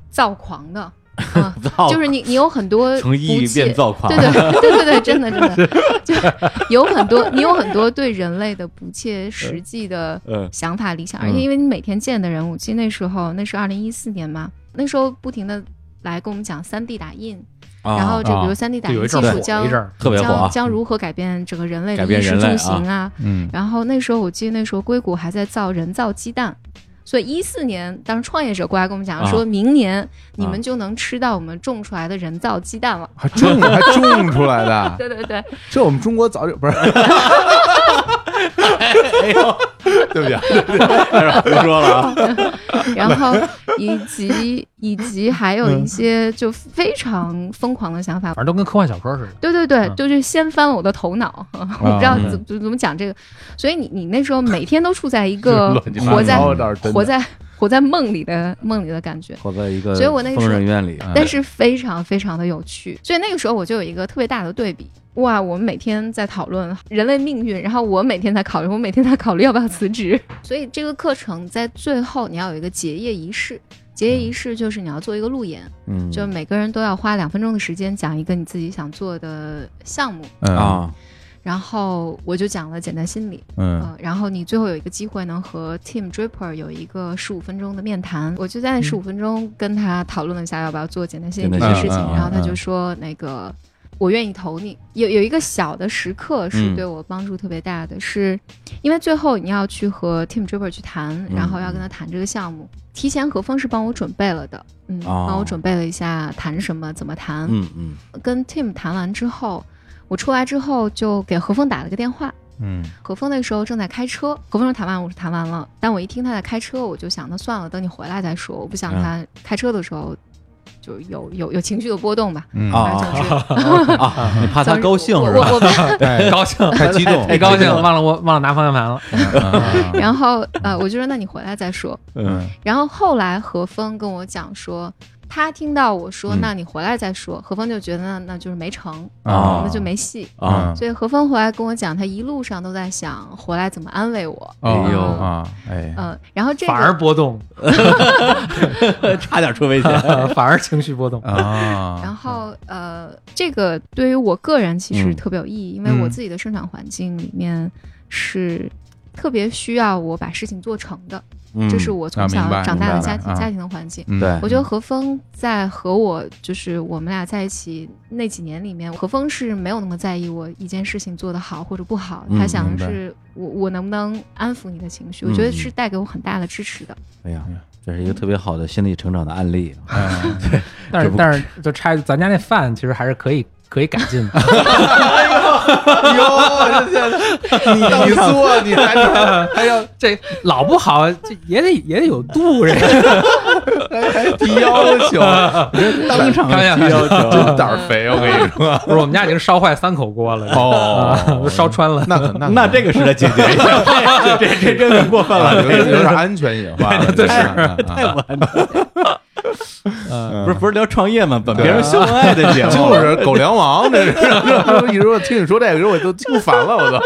躁狂的。就是你有很多
从抑郁变躁狂，
对，真的就有很多对人类的不切实际的想法理想，而且因为你每天见的人，我记得那是2014年嘛，那时候不停的来跟我们讲3D 打印。然后就比如3D 打印技术将如何改变整个人类的衣食住行啊，然后那时候我记得硅谷还在造人造鸡蛋。所以14年，当时创业者过来跟我们讲，说明年你们就能吃到我们种出来的人造鸡蛋了，
还种出来的？
对，
这我们中国早就不是。
哎呦，
对不起，
胡说了啊。
然后以及还有一些就非常疯狂的想法，
反正都跟科幻小说似
的。对，就是掀翻了我的头脑。我不知道怎么讲这个，所以你那时候每天都处在一个活在梦里的感觉，
活在一个
所以我那个
疯人院里，
但是非常非常的有趣。所以那个时候我就有一个特别大的对比。哇，我们每天在讨论人类命运，然后我每天在考虑要不要辞职。所以这个课程在最后你要有一个结业仪式，结业仪式就是你要做一个路演，就每个人都要花2分钟的时间讲一个你自己想做的项目然后我就讲了简单心理，然后你最后有一个机会能和 Tim Draper 有一个15分钟的面谈，我就在那15分钟跟他讨论了一下要不要做简单心理这件事情，然后他就说那个我愿意投你。有一个小的时刻是对我帮助特别大的，是因为最后你要去和 Tim Draper 去谈，然后要跟他谈这个项目，提前何峰是帮我准备了的，帮我准备了一下谈什么怎么谈，跟 Tim 谈完之后，我出来之后就给何峰打了个电话，何峰那时候正在开车，何峰说谈完，我说谈完了，但我一听他在开车，我就想那算了，等你回来再说，我不想他开车的时候就有情绪的波动吧，你
怕他高兴是吧？
我高兴
太激动，
太高兴，忘了拿方向盘了。
然后我就说那你回来再说。然后后来何峰跟我讲说，他听到我说那你回来再说，何峰就觉得那就是没成，那就没戏所以何峰回来跟我讲，他一路上都在想回来怎么安慰我。然后这个
反而波动，
差点出危险，
反而情绪波动
然后这个对于我个人其实特别有意义，因为我自己的生长环境里面是特别需要我把事情做成的。这是我从小长大的家庭的环境。
对，
我觉得何峰在和我就是我们俩在一起那几年里面，何峰是没有那么在意我一件事情做得好或者不好，他想的是我能不能安抚你的情绪，我觉得是带给我很大的支持的。
哎呀，这是一个特别好的心理成长的案例。
对，但是就拆咱家那饭其实还是可以改进的。
你做你还要
这老不好，这也得有度，这
还提要求，
当场提要求，
真胆儿肥，我跟你说。
不是，我们家已经烧坏3口锅了，都烧穿了。
那这个是得解决一下，这真的过分了，
有点安全隐患，
这是
太不安全。不是聊创业吗？本别人秀恩爱的节目，
就是狗粮王，这是。你说听你说这个，我都听烦了，我都。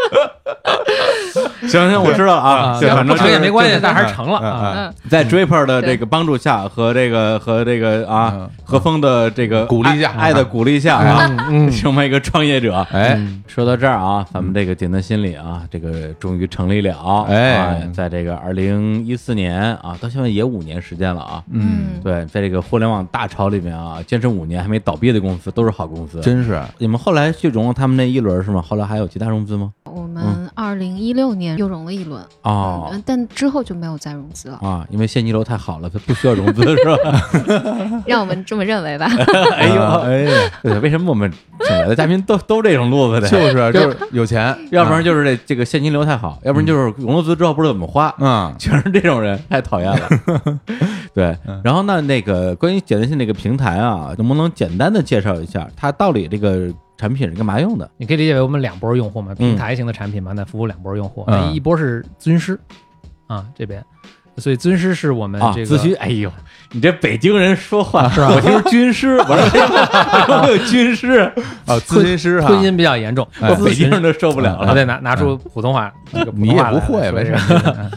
行，我知道了啊，
反正成也没关系，但还是成了。
在 Draper 的这个帮助下和这个何峰的这个
鼓励下，
爱的鼓励下啊，成为一个创业者。说到这儿啊，咱们这个简单心理啊，这个终于成立了。在这个2014年啊，到现在也5年时间了啊。对，在这个互联网大潮里面啊，坚持5年还没倒闭的公司都是好公司，
真是。
你们后来去融了他们那一轮是吗？后来还有其他融资吗？
我们2016年又融了一轮但之后就没有再融资了
啊，因为现金流太好了，它不需要融资是吧？
让我们这么认为吧。
对，为什么我们请来的嘉宾都这种路子的？
就是有钱，
要不然就是这个现金流太好，要不然就是融了资之后不知道怎么花，全是这种人，太讨厌了。对，然后那个关于简单信这个平台啊，能不能简单的介绍一下它到底这个产品是干嘛用的？
你可以理解为我们2波用户嘛，平台型的产品嘛，那服务2波用户，一波是咨询师这边，所以咨询师是我们这个
咨询。哎呦，你这北京人说话是吧？我听说军师，我说有军师
咨询师
吞音比较严重，
北京人都受不了了。
对，拿出普通话，
你也不会，没事。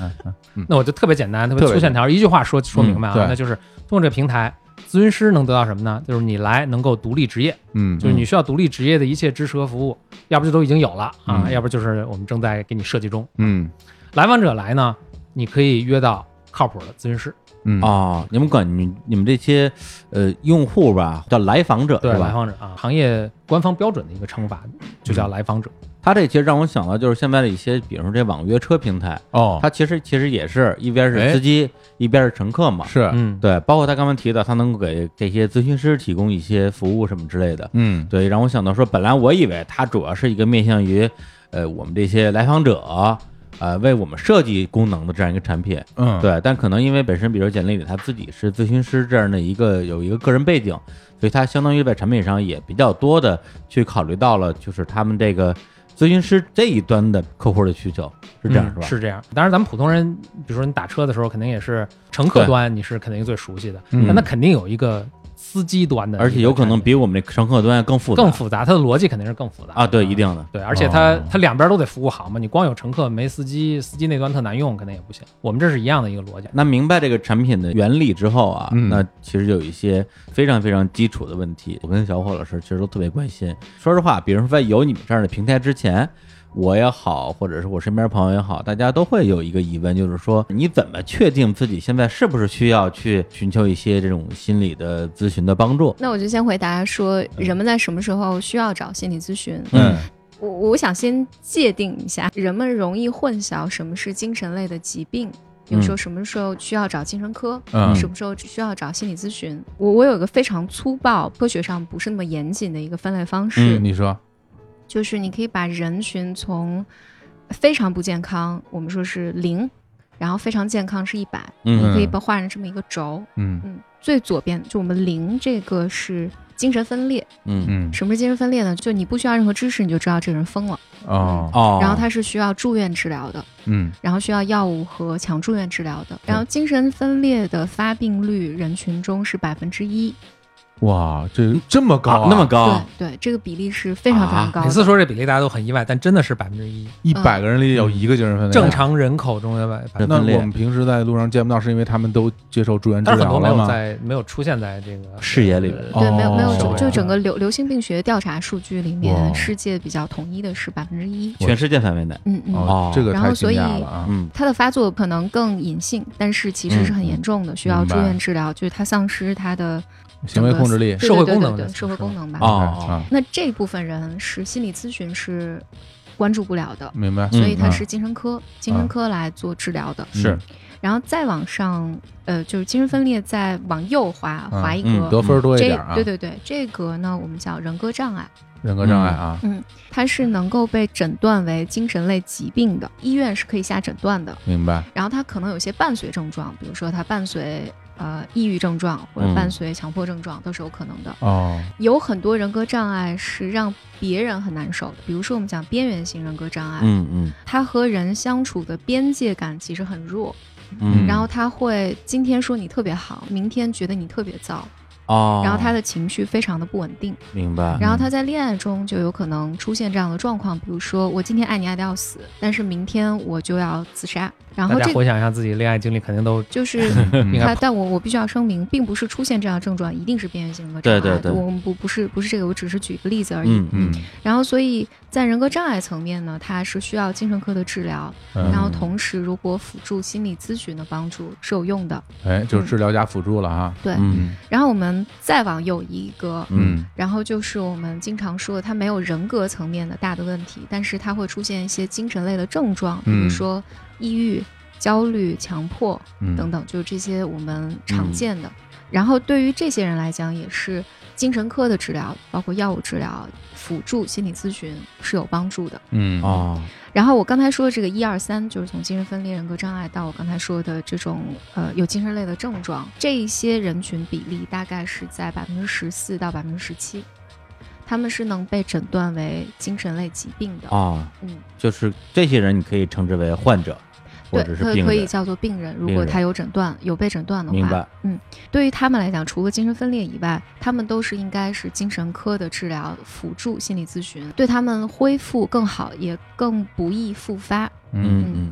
那我就特别简单，特别粗线条，一句话说明白啊，那就是通过这个平台，咨询师能得到什么呢？就是你来能够独立执业，就是你需要独立执业的一切知识和服务，要不就都已经有了啊，要不就是我们正在给你设计中。来访者来呢，你可以约到靠谱的咨询师。
你们管你们这些用户吧叫来访者，
对，
是吧？
来访者啊，行业官方标准的一个称法就叫来访者。
它这其实让我想到就是现在的一些，比如说这网约车平台它其实也是一边是司机一边是乘客嘛，
是
对，包括他刚刚提到他能够给这些咨询师提供一些服务什么之类的，对，让我想到说，本来我以为它主要是一个面向于我们这些来访者为我们设计功能的这样一个产品，对，但可能因为本身比如简历里他自己是咨询师这样的有一个个人背景，所以他相当于在产品上也比较多的去考虑到了就是他们这个咨询师这一端的客户的需求，是这样是吧？
是这样。当然咱们普通人比如说你打车的时候肯定也是乘客端你是肯定最熟悉的，但他肯定有一个司机端的，
而且有可能比我们这乘客端更复杂，
它的逻辑肯定是更复杂
啊，对，一定的，
对，而且它两边都得服务好嘛，你光有乘客没司机，司机那端特难用，肯定也不行。我们这是一样的一个逻辑。
那明白这个产品的原理之后啊，那其实有一些非常非常基础的问题，我跟小伙老师其实都特别关心。说实话，比如说在有你们这样的平台之前，我也好，或者是我身边朋友也好，大家都会有一个疑问，就是说你怎么确定自己现在是不是需要去寻求一些这种心理的咨询的帮助？
那我就先回答说，人们在什么时候需要找心理咨询？我想先界定一下，人们容易混淆什么是精神类的疾病。比如说什么时候需要找精神科，什么时候需要找心理咨询。我有一个非常粗暴、科学上不是那么严谨的一个分类方式。
你说，
就是你可以把人群从非常不健康，我们说是0，然后非常健康是100，你可以把画成这么一个轴。最左边就我们0这个是精神分裂。什么是精神分裂呢？就你不需要任何知识，你就知道这个人疯了。然后他是需要住院治疗的。然后需要药物和强住院治疗的。然后精神分裂的发病率人群中是1%。
哇，这么高
那么高？
对，这个比例是非常非常高的。
每次说这比例大家都很意外，但真的是1%，100
个人里有一个精神分裂。
正常人口中的1%。
那我们平时在路上见不到，是因为他们都接受住院治疗了吗？
没有出现在这个
视野里的。
对，没有，就整个流行病学调查数据里面，世界比较统一的是1%，
全世界范围内。
这个太惊讶了啊！
它的发作可能更隐性，但是其实是很严重的，需要住院治疗，就是它丧失它的
行为控制力、
社会功能，社会功能吧。那这部分人是心理咨询是关注不了的，
明白？
所以他是精神科来做治疗的。
是，
然后再往上，就是精神分裂再往右滑一格，
得分多一点啊。
对，这格呢我们叫人格障碍。
人格障碍啊，
它是能够被诊断为精神类疾病的，医院是可以下诊断的。
明白。
然后它可能有些伴随症状，比如说它伴随抑郁症状或者伴随强迫症状，都是有可能的。有很多人格障碍是让别人很难受的，比如说我们讲边缘型人格障碍，他和人相处的边界感其实很弱，然后他会今天说你特别好，明天觉得你特别糟。然后他的情绪非常的不稳定，
明白。
然后他在恋爱中就有可能出现这样的状况，比如说我今天爱你爱得要死，但是明天我就要自杀。然后
大家回想一下自己恋爱经历，肯定都
就是他，但我必须要声明，并不是出现这样的症状一定是边缘型人格障碍。
对，
我们不是这个，我只是举一个例子而已。然后所以在人格障碍层面呢，它是需要精神科的治疗，然后同时如果辅助心理咨询的帮助是有用的。
就是治疗加辅助了哈。
对，然后我们再往右一个，然后就是我们经常说的，它没有人格层面的大的问题，但是它会出现一些精神类的症状，比如说抑郁、焦虑、强迫等等，就是这些我们常见的。然后对于这些人来讲，也是精神科的治疗，包括药物治疗、辅助心理咨询是有帮助的。然后我刚才说的这个1、2、3，就是从精神分裂人格障碍到我刚才说的这种有精神类的症状，这一些人群比例大概是在14%到17%。他们是能被诊断为精神类疾病的
就是这些人你可以称之为患者，或者是病人，
可以叫做病人。如果他有诊断、有被诊断的话，
明白。
对于他们来讲，除了精神分裂以外，他们都是应该是精神科的治疗辅助心理咨询，对他们恢复更好，也更不易复发。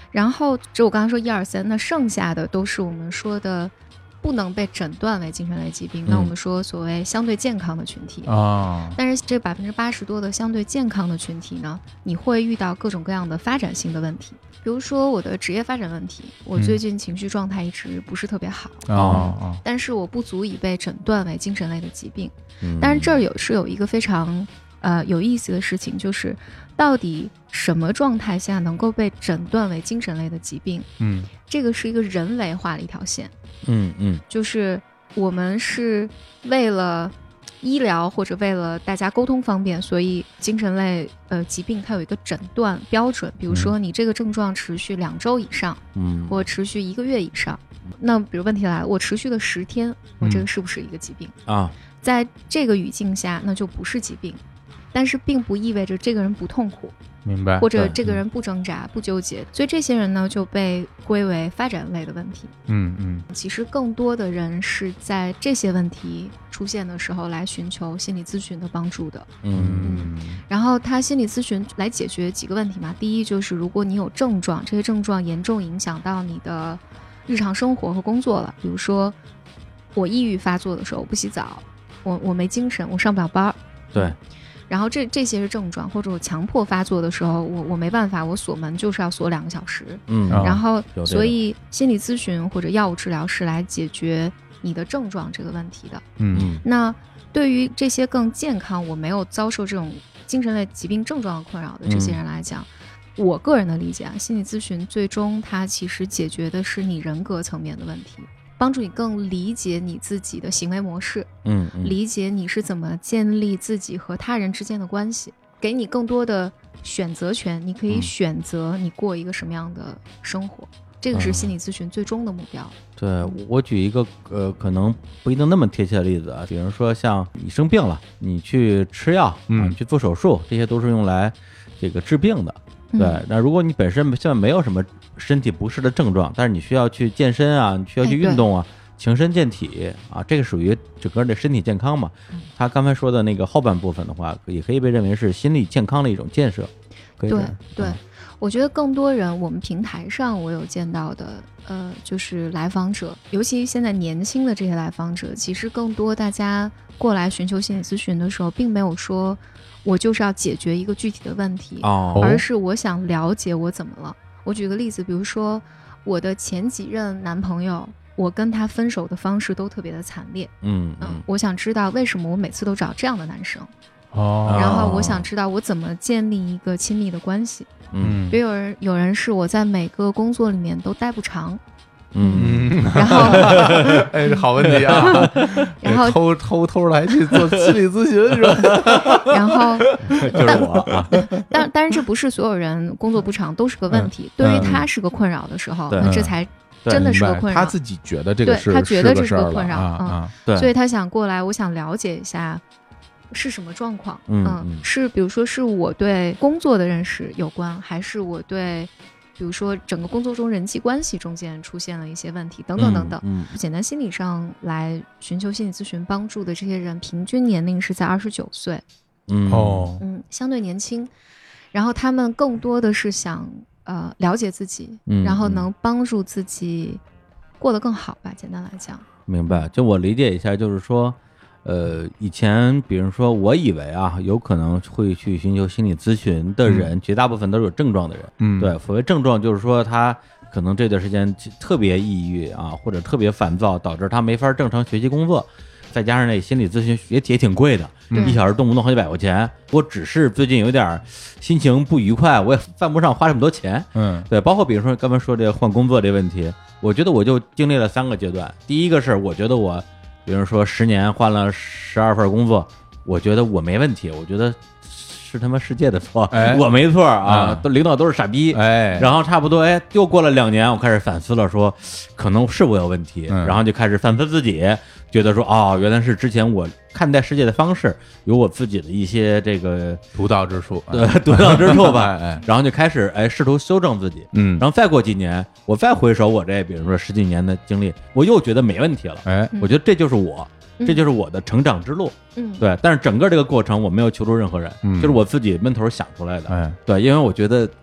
然后这我刚刚说1、2、3，那剩下的都是我们说的不能被诊断为精神类疾病，那我们说所谓相对健康的群体但是这80%多的相对健康的群体呢，你会遇到各种各样的发展性的问题，比如说我的职业发展问题，我最近情绪状态一直不是特别好但是我不足以被诊断为精神类的疾病。但是这儿有一个非常有意思的事情，就是到底什么状态下能够被诊断为精神类的疾病？这个是一个人为画的一条线。就是我们是为了医疗或者为了大家沟通方便，所以精神类疾病它有一个诊断标准，比如说你这个症状持续2周以上，或持续1个月以上。那比如问题来了，我持续了10天，我这个是不是一个疾病在这个语境下那就不是疾病，但是并不意味着这个人不痛苦，
明白，
或者这个人不挣扎不纠结，所以这些人呢就被归为发展类的问题。其实更多的人是在这些问题出现的时候来寻求心理咨询的帮助的。然后他心理咨询来解决几个问题嘛，第一就是如果你有症状，这些症状严重影响到你的日常生活和工作了，比如说我抑郁发作的时候我不洗澡，我没精神，我上不了班。
对，
然后这些是症状，或者我强迫发作的时候，我没办法，我锁门就是要锁2个小时。然后所以心理咨询或者药物治疗是来解决你的症状这个问题的。那对于这些更健康，我没有遭受这种精神类疾病症状的困扰的这些人来讲，我个人的理解心理咨询最终它其实解决的是你人格层面的问题，帮助你更理解你自己的行为模式，理解你是怎么建立自己和他人之间的关系，给你更多的选择权，你可以选择你过一个什么样的生活，这个是心理咨询最终的目标。
对，我举一个可能不一定那么贴切的例子比如说像你生病了，你去吃药你去做手术，这些都是用来这个治病的。对，那如果你本身现在没有什么身体不适的症状，但是你需要去健身你需要去运动强身健体这个属于整个的身体健康嘛。他刚才说的那个后半部分的话，也可以被认为是心理健康的一种建设。
对，我觉得更多人，我们平台上我有见到的就是来访者，尤其现在年轻的这些来访者，其实更多大家过来寻求心理咨询的时候，并没有说我就是要解决一个具体的问题而是我想了解我怎么了。我举个例子，比如说我的前几任男朋友，我跟他分手的方式都特别的惨烈。我想知道为什么我每次都找这样的男生然后我想知道我怎么建立一个亲密的关系。比如有人是我在每个工作里面都待不长。然后
这好问题然后偷来去做心理咨询是吧？
然后
就是我
当然这不是所有人工作不长都是个问题，对于他是个困扰的时候，那这才真的是个困扰。
他自己觉得这个是，
他觉得这是个困扰
对，
所以他想过来，我想了解一下是什么状况。是比如说是我对工作的认识有关，还是我对比如说整个工作中人际关系中间出现了一些问题等等等等。简单心理上来寻求心理咨询帮助的这些人，平均年龄是在29岁。相对年轻。然后他们更多的是想了解自己，然后能帮助自己过得更好吧，简单来讲。
明白，就我理解一下，就是说以前比如说我以为有可能会去寻求心理咨询的人，绝大部分都是有症状的人。对，所谓症状就是说他可能这段时间特别抑郁或者特别烦躁，导致他没法正常学习工作，再加上那心理咨询也挺贵的，1小时动不动好几百块钱。我只是最近有点心情不愉快，我也犯不上花这么多钱。对，包括比如说刚才说这个换工作这问题，我觉得我就经历了3个阶段。第一个是我觉得我比如说10年换了12份工作，我觉得我没问题，我觉得是他妈世界的错，我没错领导都是傻逼。然后差不多又过了2年，我开始反思了，说可能是我有问题，然后就开始反思自己，觉得说原来是之前我看待世界的方式有我自己的一些这个
独到之处，
独到之处吧。然后就开始试图修正自己。然后再过几年，我再回首我这比如说10几年的经历，我又觉得没问题了。我觉得这就是我。这就是我的成长之路。对，但是整个这个过程我没有求助任何人，就是我自己闷头想出来的。对，因为我觉得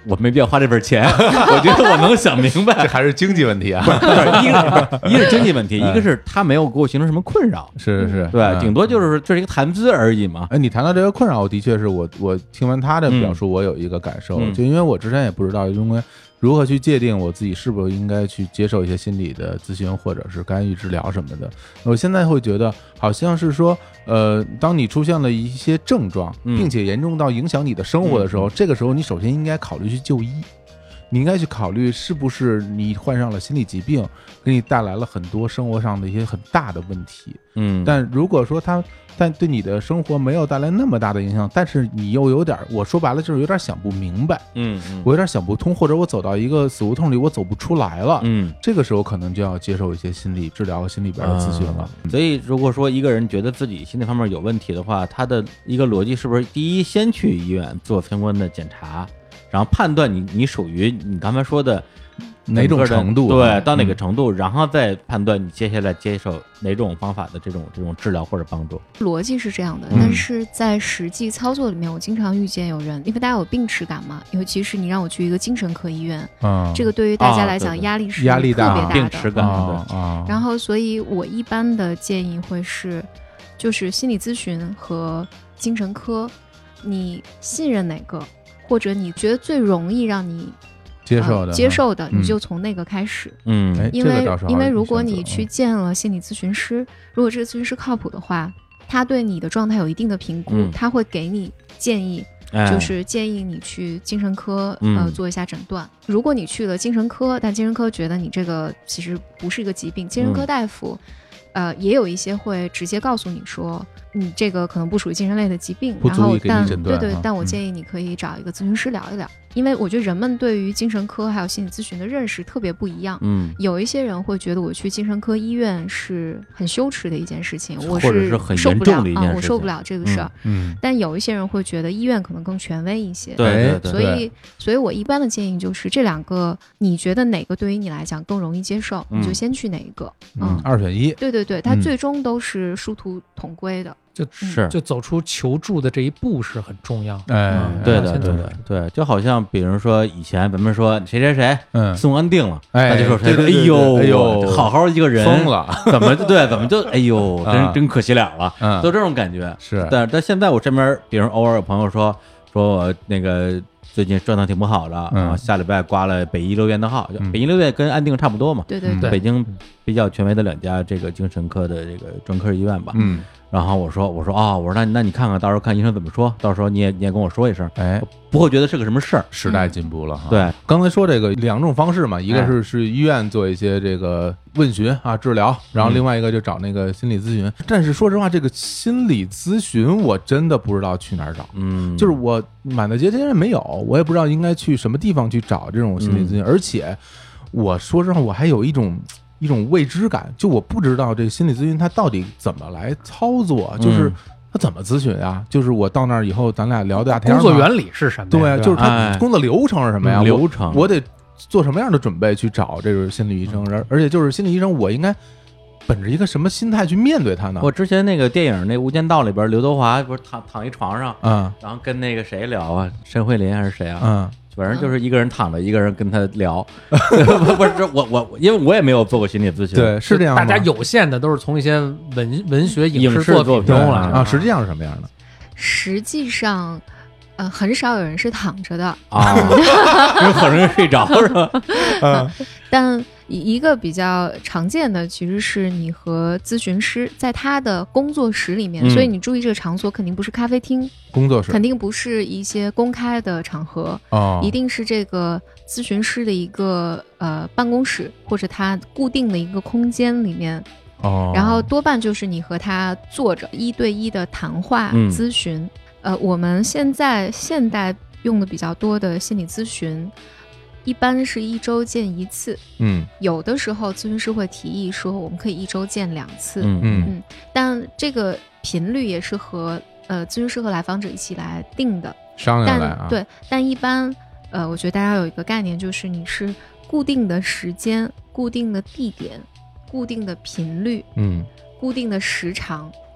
我没必要花这份钱，我觉得我能想明白，
这还是经济问题啊。
不是，一个是经济问题，一个是他没有给我形成什么困扰，
是，
对，顶多就是这是一个谈资而已嘛。
哎，你谈到这个困扰，的确是我听完他的表述，我有一个感受，就因为我之前也不知道，因为如何去界定我自己是否应该去接受一些心理的咨询或者是干预治疗什么的。我现在会觉得好像是说，当你出现了一些症状，并且严重到影响你的生活的时候，这个时候你首先应该考虑去就医。你应该去考虑是不是你患上了心理疾病，给你带来了很多生活上的一些很大的问题。但如果说但对你的生活没有带来那么大的影响，但是你又有点，我说白了就是有点想不明白，我有点想不通，或者我走到一个死胡同里，我走不出来了，这个时候可能就要接受一些心理治疗和心理边的咨询了。
所以如果说一个人觉得自己心理方面有问题的话，他的一个逻辑是不是第一先去医院做相关的检查，然后判断你属于你刚才说的
哪种程度，
对，到哪个程度，然后再判断你接下来接受哪种方法的这种治疗或者帮助。
逻辑是这样的，但是在实际操作里面，我经常遇见有人，因为大家有病耻感嘛，尤其是你让我去一个精神科医院，这个对于大家来讲压力是特别大的，
病耻感。
然后，所以我一般的建议会是，就是心理咨询和精神科，你信任哪个？或者你觉得最容易让你接受的，你就从那个开始。因为如果你去见了心理咨询师，如果这个咨询师靠谱的话，他对你的状态有一定的评估，他会给你建议，就是建议你去精神科做一下诊断。如果你去了精神科，但精神科觉得你这个其实不是一个疾病，精神科大夫也有一些会直接告诉你说你这个可能不属于精神类的疾病，
不足以给你诊断。
对，但我建议你可以找一个咨询师聊一聊，因为我觉得人们对于精神科还有心理咨询的认识特别不一样。有一些人会觉得我去精神科医院是很羞耻的一件事情，我
是很严重的一件事情，
我受不了这个事儿。但有一些人会觉得医院可能更权威一些。
对，
所以我一般的建议就是这两个，你觉得哪个对于你来讲更容易接受，你就先去哪一个。
二选一。
对，它最终都是殊途同归的。
就走出求助的这一步是很重要。
对，就好像比如说以前咱们说谁送安定了，他就说谁哎呦，好好一个人
疯了，
怎么就哎呦，真可惜了，都这种感觉。
是，
但现在我身边，比如偶尔有朋友说我那个最近状态挺不好的，然后下礼拜挂了北医六院的号，北医六院跟安定差不多嘛，
对，
北京比较权威的两家这个精神科的这个专科医院吧。然后我说那你看看，到时候看医生怎么说，到时候你也跟我说一声，不会觉得是个什么事儿。
时代进步了哈。
对，
刚才说这个两种方式嘛，一个是医院做一些这个问询治疗，然后另外一个就找那个心理咨询。但是说实话，这个心理咨询我真的不知道去哪儿找。就是我满大街这些人没有，我也不知道应该去什么地方去找这种心理咨询。而且我说实话，我还有一种未知感，就我不知道这个心理咨询它到底怎么来操作，就是他怎么咨询啊？就是我到那儿以后，咱俩聊大天，
工作原理是什么？
对，就是他工作流程是什么呀？
流程
我得做什么样的准备去找这个心理医生？而且就是心理医生，我应该本着一个什么心态去面对他呢？
我之前那个电影那《无间道》里边，刘德华不是躺一床上，然后跟那个谁聊啊，申慧琳还是谁啊？反正就是一个人躺着，一个人跟他聊。不是我，因为我也没有做过心理咨询。
对，是这样。
大家有限的都是从一些文学影视作品中来
啊。实际上是什么样的？
实际上，很少有人是躺着的
啊，因为很容易睡着是吧？
但一个比较常见的其实是你和咨询师在他的工作室里面，所以你注意这个场所肯定不是咖啡厅，
工作室
肯定不是一些公开的场合，一定是这个咨询师的一个办公室或者他固定的一个空间里面。然后多半就是你和他坐着1对1的谈话咨询。我们现代用的比较多的心理咨询一般是1周见1次，有的时候咨询师会提议说我们可以1周见2次，但这个频率也是和咨询师和来访者一起来定的，
商量来啊。
对，但一般我觉得大家有一个概念，就是你是固定的时间、固定的地点、固定的频率、固定的时长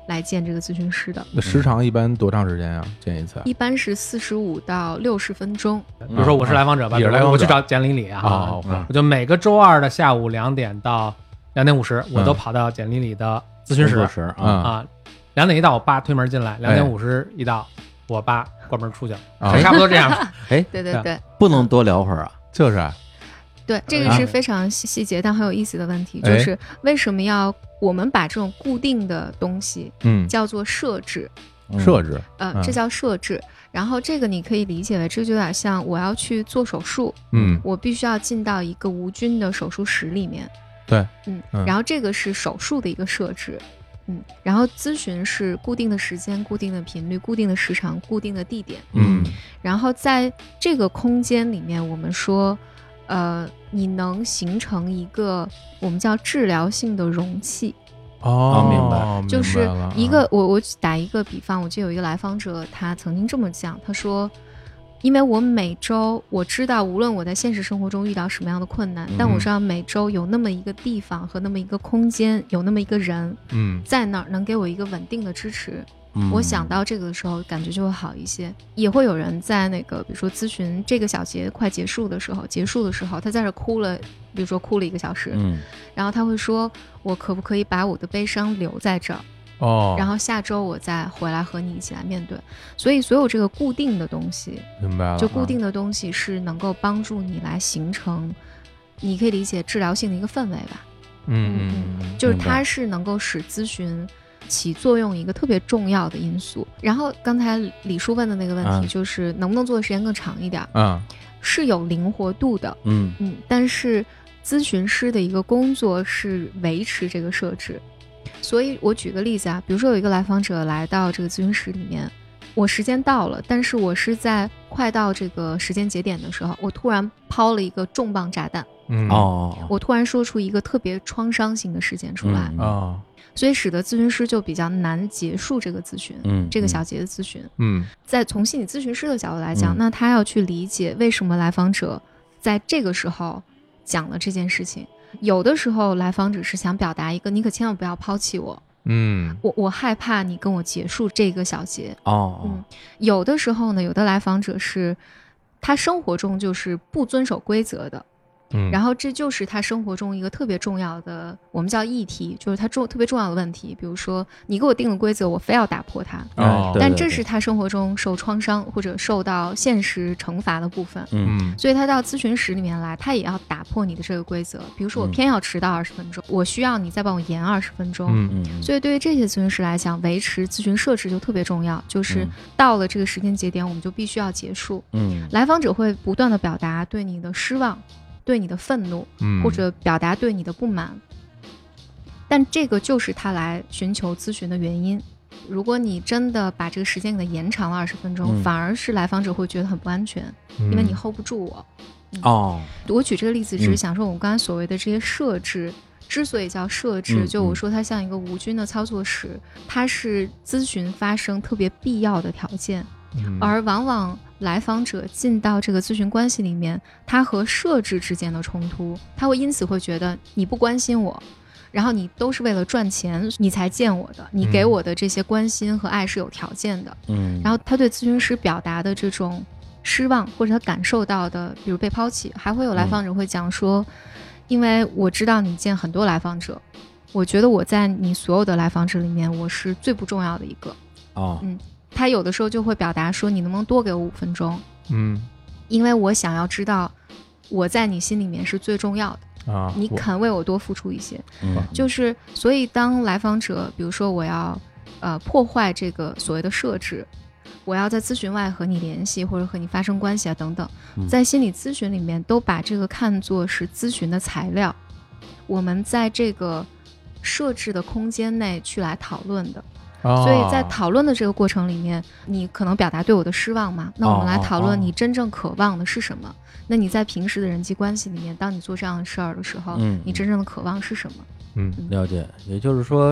来见这个咨询师的。
那时长一般多长时间啊？见一次？
一般是45到60分钟。
比如说我是来访者吧，我去找简经理啊，我就每个周二的下午2点到2点50，我都跑到简经理的咨询室啊，2点一到我爸推门进来，2点50一到我爸关门出去了，差不多这样。
哎，
对，
不能多聊会儿啊，
就是。
对，这个是非常细节但很有意思的问题，就是为什么要我们把这种固定的东西，叫做设置，这叫设置。然后这个你可以理解为，这就有点像我要去做手术，我必须要进到一个无菌的手术室里面，
对，
然后这个是手术的一个设置，然后咨询是固定的时间、固定的频率、固定的时长、固定的地点，然后在这个空间里面，我们说。你能形成一个我们叫治疗性的容器。
明白，
就是一个我打一个比方，我记得有一个来访者，他曾经这么讲，他说，因为我每周我知道，无论我在现实生活中遇到什么样的困难，但我知道每周有那么一个地方和那么一个空间，有那么一个人，在那儿能给我一个稳定的支持。我想到这个的时候感觉就会好一些。也会有人在那个比如说咨询这个小节快结束的时候他在这哭了，比如说哭了1个小时，然后他会说，我可不可以把我的悲伤留在这儿，然后下周我再回来和你一起来面对。所以所有这个固定的东西，
明白了，
就固定的东西是能够帮助你来形成，你可以理解治疗性的一个氛围吧。就是它是能够使咨询起作用一个特别重要的因素。然后刚才李叔问的那个问题，就是能不能做的时间更长一点，是有灵活度的，但是咨询师的一个工作是维持这个设置。所以我举个例子啊，比如说有一个来访者来到这个咨询室里面，我时间到了，但是我是在快到这个时间节点的时候，我突然抛了一个重磅炸弹，我突然说出一个特别创伤性的事件出来，所以使得咨询师就比较难结束这个咨询，这个小节的咨询。在从心理咨询师的角度来讲，那他要去理解为什么来访者在这个时候讲了这件事情。有的时候来访者是想表达一个，你可千万不要抛弃我，我害怕你跟我结束这个小节。有的时候呢，有的来访者是他生活中就是不遵守规则的，然后这就是他生活中一个特别重要的，我们叫议题，就是他特别重要的问题。比如说你给我定了规则，我非要打破它，但这是他生活中受创伤或者受到现实惩罚的部分，所以他到咨询室里面来，他也要打破你的这个规则。比如说我偏要迟到20分钟，我需要你再帮我延20分钟，所以对于这些咨询师来讲，维持咨询设置就特别重要，就是到了这个时间节点，我们就必须要结束。来访者会不断的表达对你的失望，对你的愤怒，或者表达对你的不满，但这个就是他来寻求咨询的原因。如果你真的把这个时间给他延长了20分钟，反而是来访者会觉得很不安全，因为你 hold 不住我。我举这个例子只是想说，我们刚才所谓的这些设置之所以叫设置，就我说它像一个无菌的操作室，它是咨询发生特别必要的条件，而往往来访者进到这个咨询关系里面，他和设置之间的冲突，他会因此会觉得你不关心我，然后你都是为了赚钱你才见我的，你给我的这些关心和爱是有条件的，然后他对咨询师表达的这种失望，或者他感受到的比如被抛弃，还会有来访者会讲说，因为我知道你见很多来访者，我觉得我在你所有的来访者里面我是最不重要的一个。他有的时候就会表达说，你能不能多给我5分钟，因为我想要知道我在你心里面是最重要的，你肯为我多付出一些，就是所以当来访者比如说我要破坏这个所谓的设置，我要在咨询外和你联系或者和你发生关系啊等等，在心理咨询里面都把这个看作是咨询的材料，我们在这个设置的空间内去来讨论的。所以在讨论的这个过程里面，你可能表达对我的失望嘛，那我们来讨论你真正渴望的是什么，那你在平时的人际关系里面，当你做这样的事儿的时候，你真正的渴望是什么。
了解。也就是说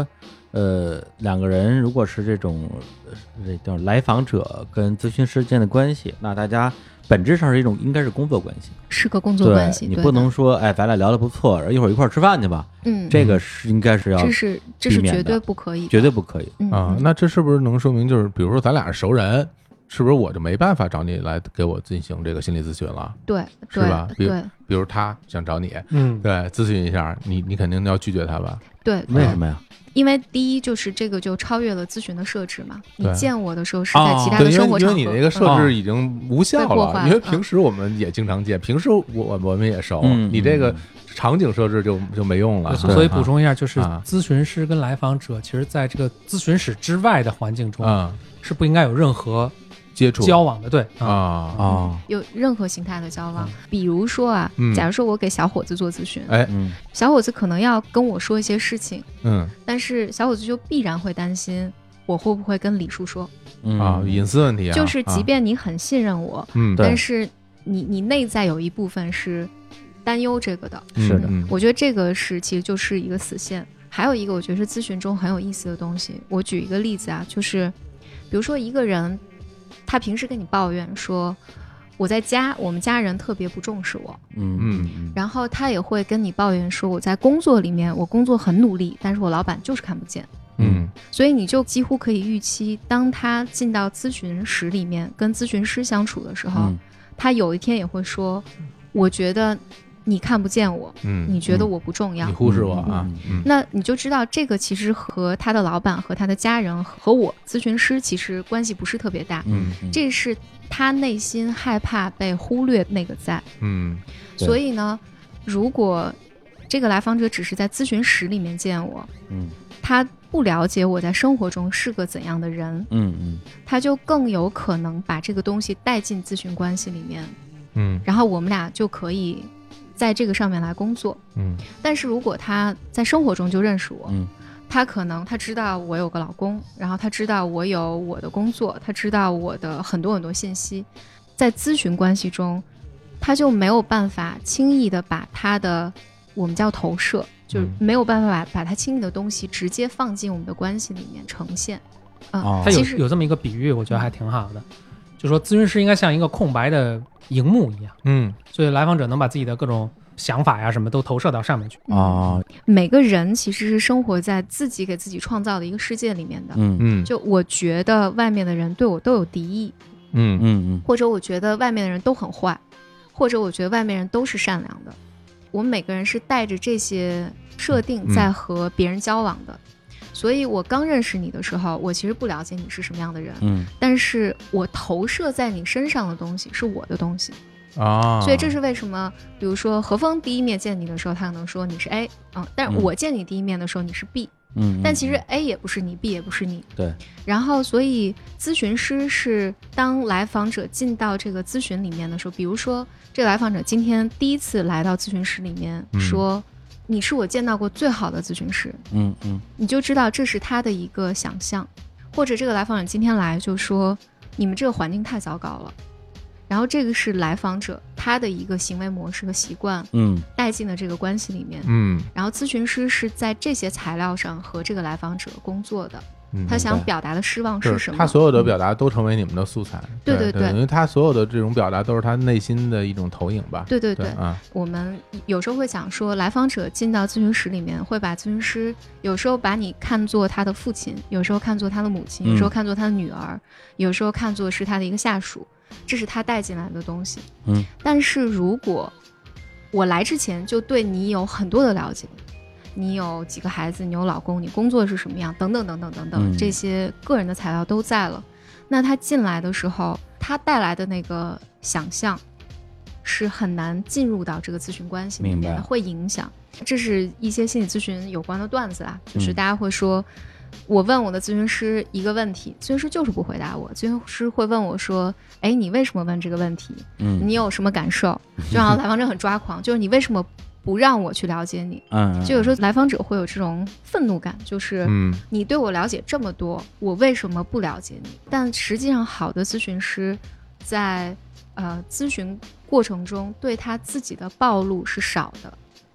两个人如果是这种叫来访者跟咨询师之间的关系，那大家本质上是一种应该是工作关系，
是个工作关系。
你不能说哎，咱俩聊得不错，一会儿一块儿吃饭去吧。这个是应该是要，
这是绝对不可以，
绝对不可以
啊。那这是不是能说明就是，比如说咱俩是熟人，是不是我就没办法找你来给我进行这个心理咨询了？
对，
是吧？比如他想找你，对，咨询一下，你肯定要拒绝他吧？
对，
为什么呀？
因为第一就是这个就超越了咨询的设置嘛，你见我的时候是在其他的生活场合，
因为你那个设置已经无效了，因为平时我们也经常见，平时我们也熟，你这个场景设置就没用了。
所以补充一下，就是咨询师跟来访者，其实在这个咨询室之外的环境中，是不应该有任何
接触
交往的，对
有任何形态的交往，比如说假如说我给小伙子做咨询，小伙子可能要跟我说一些事情，但是小伙子就必然会担心我会不会跟李叔说
隐私问题
就是即便你很信任我，但是你内在有一部分是担忧这个的，
是的，
我觉得这个其实就是一个死线。还有一个我觉得是咨询中很有意思的东西，我举一个例子就是比如说一个人他平时跟你抱怨说我们家人特别不重视我，然后他也会跟你抱怨说我在工作里面我工作很努力，但是我老板就是看不见，所以你就几乎可以预期，当他进到咨询室里面跟咨询师相处的时候，他有一天也会说，我觉得你看不见我，你觉得我不重要，
你忽视我
那你就知道这个其实和他的老板和他的家人和我咨询师其实关系不是特别大，这是他内心害怕被忽略那个在，所以呢，如果这个来访者只是在咨询室里面见我，他不了解我在生活中是个怎样的人，他就更有可能把这个东西带进咨询关系里面，然后我们俩就可以在这个上面来工作，但是如果他在生活中就认识我，他知道我有个老公，然后他知道我有我的工作，他知道我的很多很多信息，在咨询关系中他就没有办法轻易的把他的我们叫投射，就是没有办法把他轻易的东西直接放进我们的关系里面呈现。
他有这么一个比喻，我觉得还挺好的，就说咨询师应该像一个空白的荧幕一样，所以来访者能把自己的各种想法呀什么都投射到上面去
每个人其实是生活在自己给自己创造的一个世界里面的，就我觉得外面的人对我都有敌意，或者我觉得外面的人都很坏，或者我觉得外面人都是善良的，我们每个人是带着这些设定在和别人交往的，所以我刚认识你的时候，我其实不了解你是什么样的人，但是我投射在你身上的东西是我的东西所以这是为什么比如说何峰第一面见你的时候他可能说你是 A，但是我见你第一面的时候你是 B，但其实 A 也不是你 B 也不是你，
对。
然后所以咨询师是当来访者进到这个咨询里面的时候，比如说这个来访者今天第一次来到咨询室里面说你是我见到过最好的咨询师，你就知道这是他的一个想象。或者这个来访者今天来就说你们这个环境太糟糕了，然后这个是来访者他的一个行为模式和习惯带进了这个关系里面，然后咨询师是在这些材料上和这个来访者工作的，他想表达的失望是什么，
他所有的表达都成为你们的素材，
对，
因为他所有的这种表达都是他内心的一种投影吧，
对，我们有时候会讲说来访者进到咨询室里面会把咨询师有时候把你看作他的父亲，有时候看作他的母亲，有时候看作他的女儿，有时候看作是他的一个下属，这是他带进来的东西，但是如果我来之前就对你有很多的了解，你有几个孩子，你有老公，你工作是什么样，等等等等等等，这些个人的材料都在了，那他进来的时候他带来的那个想象是很难进入到这个咨询关系里面的，会影响。这是一些心理咨询有关的段子啦，就是大家会说我问我的咨询师一个问题，咨询师就是不回答我，咨询师会问我说哎，你为什么问这个问题，你有什么感受，就好像来访者很抓狂就是你为什么不让我去了解你，就有时候来访者会有这种愤怒感，就是你对我了解这么多，我为什么不了解你。但实际上好的咨询师在咨询过程中对他自己的暴露是少的，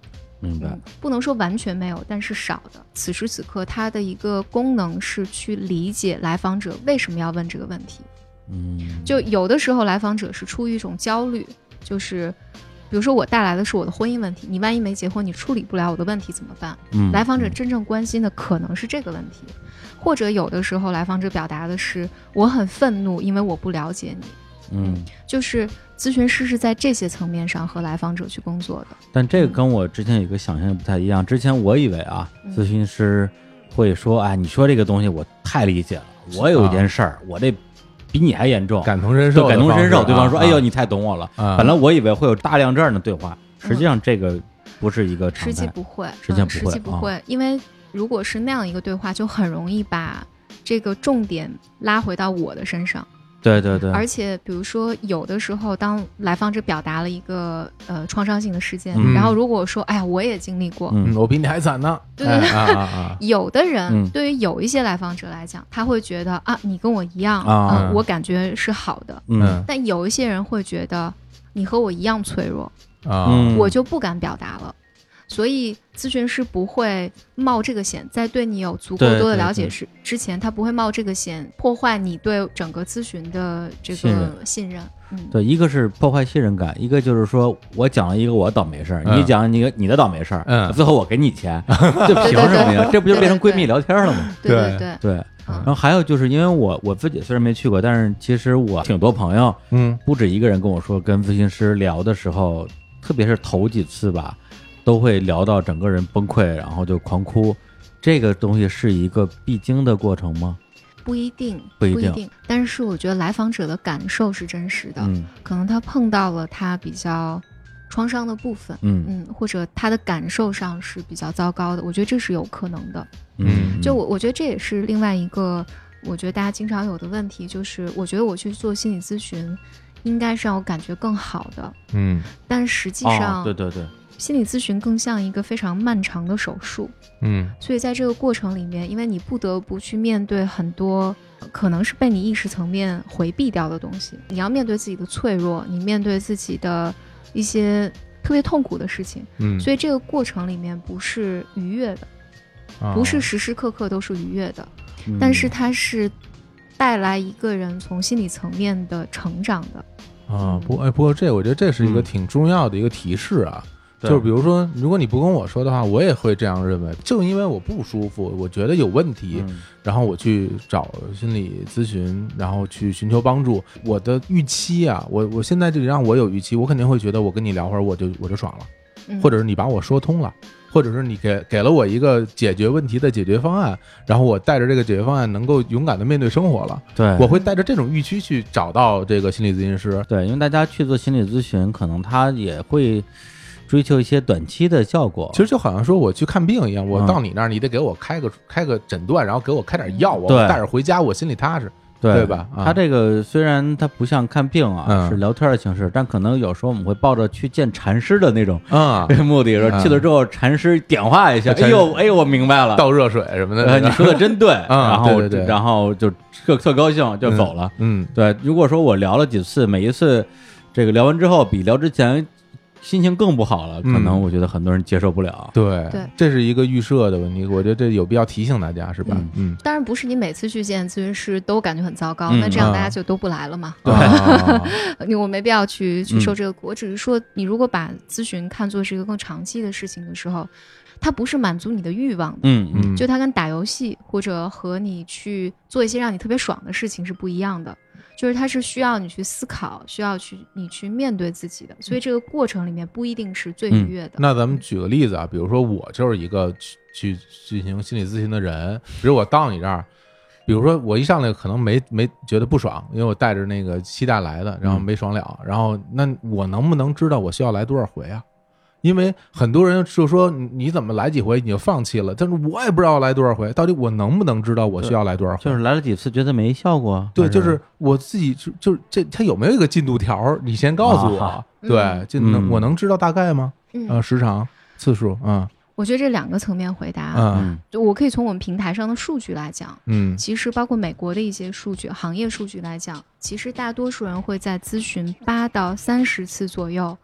明白，
不能说完全没有，但是少的。此时此刻，它的一个功能是去理解来访者为什么要问这个问题。就有的时候来访者是出于一种焦虑，就是比如说我带来的是我的婚姻问题，你万一没结婚，你处理不了我的问题怎么办？来访者真正关心的可能是这个问题，或者有的时候来访者表达的是我很愤怒，因为我不了解你。就是咨询师是在这些层面上和来访者去工作的。但
这个跟我之前有一个想象不太一样，之前我以为啊，咨询师会说，哎，你说这个东西我太理解了，我有一件事儿，我这比你还严重，
感同身受，
对方说，哎呦，你太懂我了。本来我以为会有大量这样的对话，实际上这个不是一个常态，
实际不会，
实际不会，
因为如果是那样一个对话，就很容易把这个重点拉回到我的身上。
对对对，
而且比如说有的时候当来访者表达了一个创伤性的事件，然后如果说哎呀我也经历过，
我比你还惨呢，
对对对，有的人对于有一些来访者来讲，他会觉得啊你跟我一样我感觉是好的，但有一些人会觉得你和我一样脆弱我就不敢表达了。所以咨询师不会冒这个险，在对你有足够多的了解之前，他不会冒这个险破坏你对整个咨询的这个信任。
对，一个是破坏信任感，一个就是说我讲了一个我倒霉事儿，你讲你的倒霉事儿，最后我给你钱，这凭什么呀？这不就变成闺蜜聊天了吗？
对。
然后还有就是因为我自己虽然没去过，但是其实我挺多朋友，不止一个人跟我说，跟咨询师聊的时候，特别是头几次吧，都会聊到整个人崩溃，然后就狂哭。这个东西是一个必经的过程吗？
不一定，但是我觉得来访者的感受是真实的，可能他碰到了他比较创伤的部分，或者他的感受上是比较糟糕的，我觉得这是有可能的。就我觉得这也是另外一个我觉得大家经常有的问题，就是我觉得我去做心理咨询应该是让我感觉更好的，但实际上
对
心理咨询更像一个非常漫长的手术，所以在这个过程里面，因为你不得不去面对很多可能是被你意识层面回避掉的东西，你要面对自己的脆弱，你面对自己的一些特别痛苦的事情，所以这个过程里面不是愉悦的，不是时时刻刻都是愉悦的，但是它是带来一个人从心理层面的成长的。
不过我觉得这是一个挺重要的一个提示啊。就是比如说如果你不跟我说的话，我也会这样认为，就因为我不舒服，我觉得有问题，然后我去找心理咨询，然后去寻求帮助。我的预期啊，我现在这里让我有预期，我肯定会觉得我跟你聊会儿我就爽了，或者是你把我说通了，或者是你给了我一个解决问题的解决方案，然后我带着这个解决方案能够勇敢的面对生活了。
对，
我会带着这种预期去找到这个心理咨询师。
对，因为大家去做心理咨询，可能他也会追求一些短期的效果。
其实就好像说我去看病一样，我到你那儿，你得给我开个诊断，然后给我开点药，我带着回家，我心里踏实。对吧？
他这个虽然他不像看病啊，是聊天的形式，但可能有时候我们会抱着去见禅师的那种目的，说去了之后禅师点化一下，哎呦，我明白了，
倒热水什么的，
你说的真对，然后就特高兴就走了。对。如果说我聊了几次，每一次这个聊完之后比聊之前心情更不好了，可能我觉得很多人接受不了。
对，这是一个预设的问题，我觉得这有必要提醒大家，是吧？
当然不是你每次去见咨询师都感觉很糟糕，那这样大家就都不来了嘛。我没必要去受这个苦，我只是说你如果把咨询看作是一个更长期的事情的时候，它不是满足你的欲望的，就它跟打游戏或者和你去做一些让你特别爽的事情是不一样的。就是它是需要你去思考，需要你去面对自己的，所以这个过程里面不一定是最愉悦的。
那咱们举个例子啊，比如说我就是一个去进行心理咨询的人，比如我到你这儿，比如说我一上来可能没觉得不爽，因为我带着那个期待来的，然后没爽了，然后那我能不能知道我需要来多少回啊？因为很多人就说你怎么来几回你就放弃了，但是我也不知道来多少回，到底我能不能知道我需要来多少回？
就是来了几次觉得没效果。
对，就是我自己就是他有没有一个进度条？你先告诉我。对，我能知道大概吗？时长、次数啊。
我觉得这两个层面回答。就我可以从我们平台上的数据来讲，其实包括美国的一些数据、行业数据来讲，其实大多数人会在咨询8到30次左右。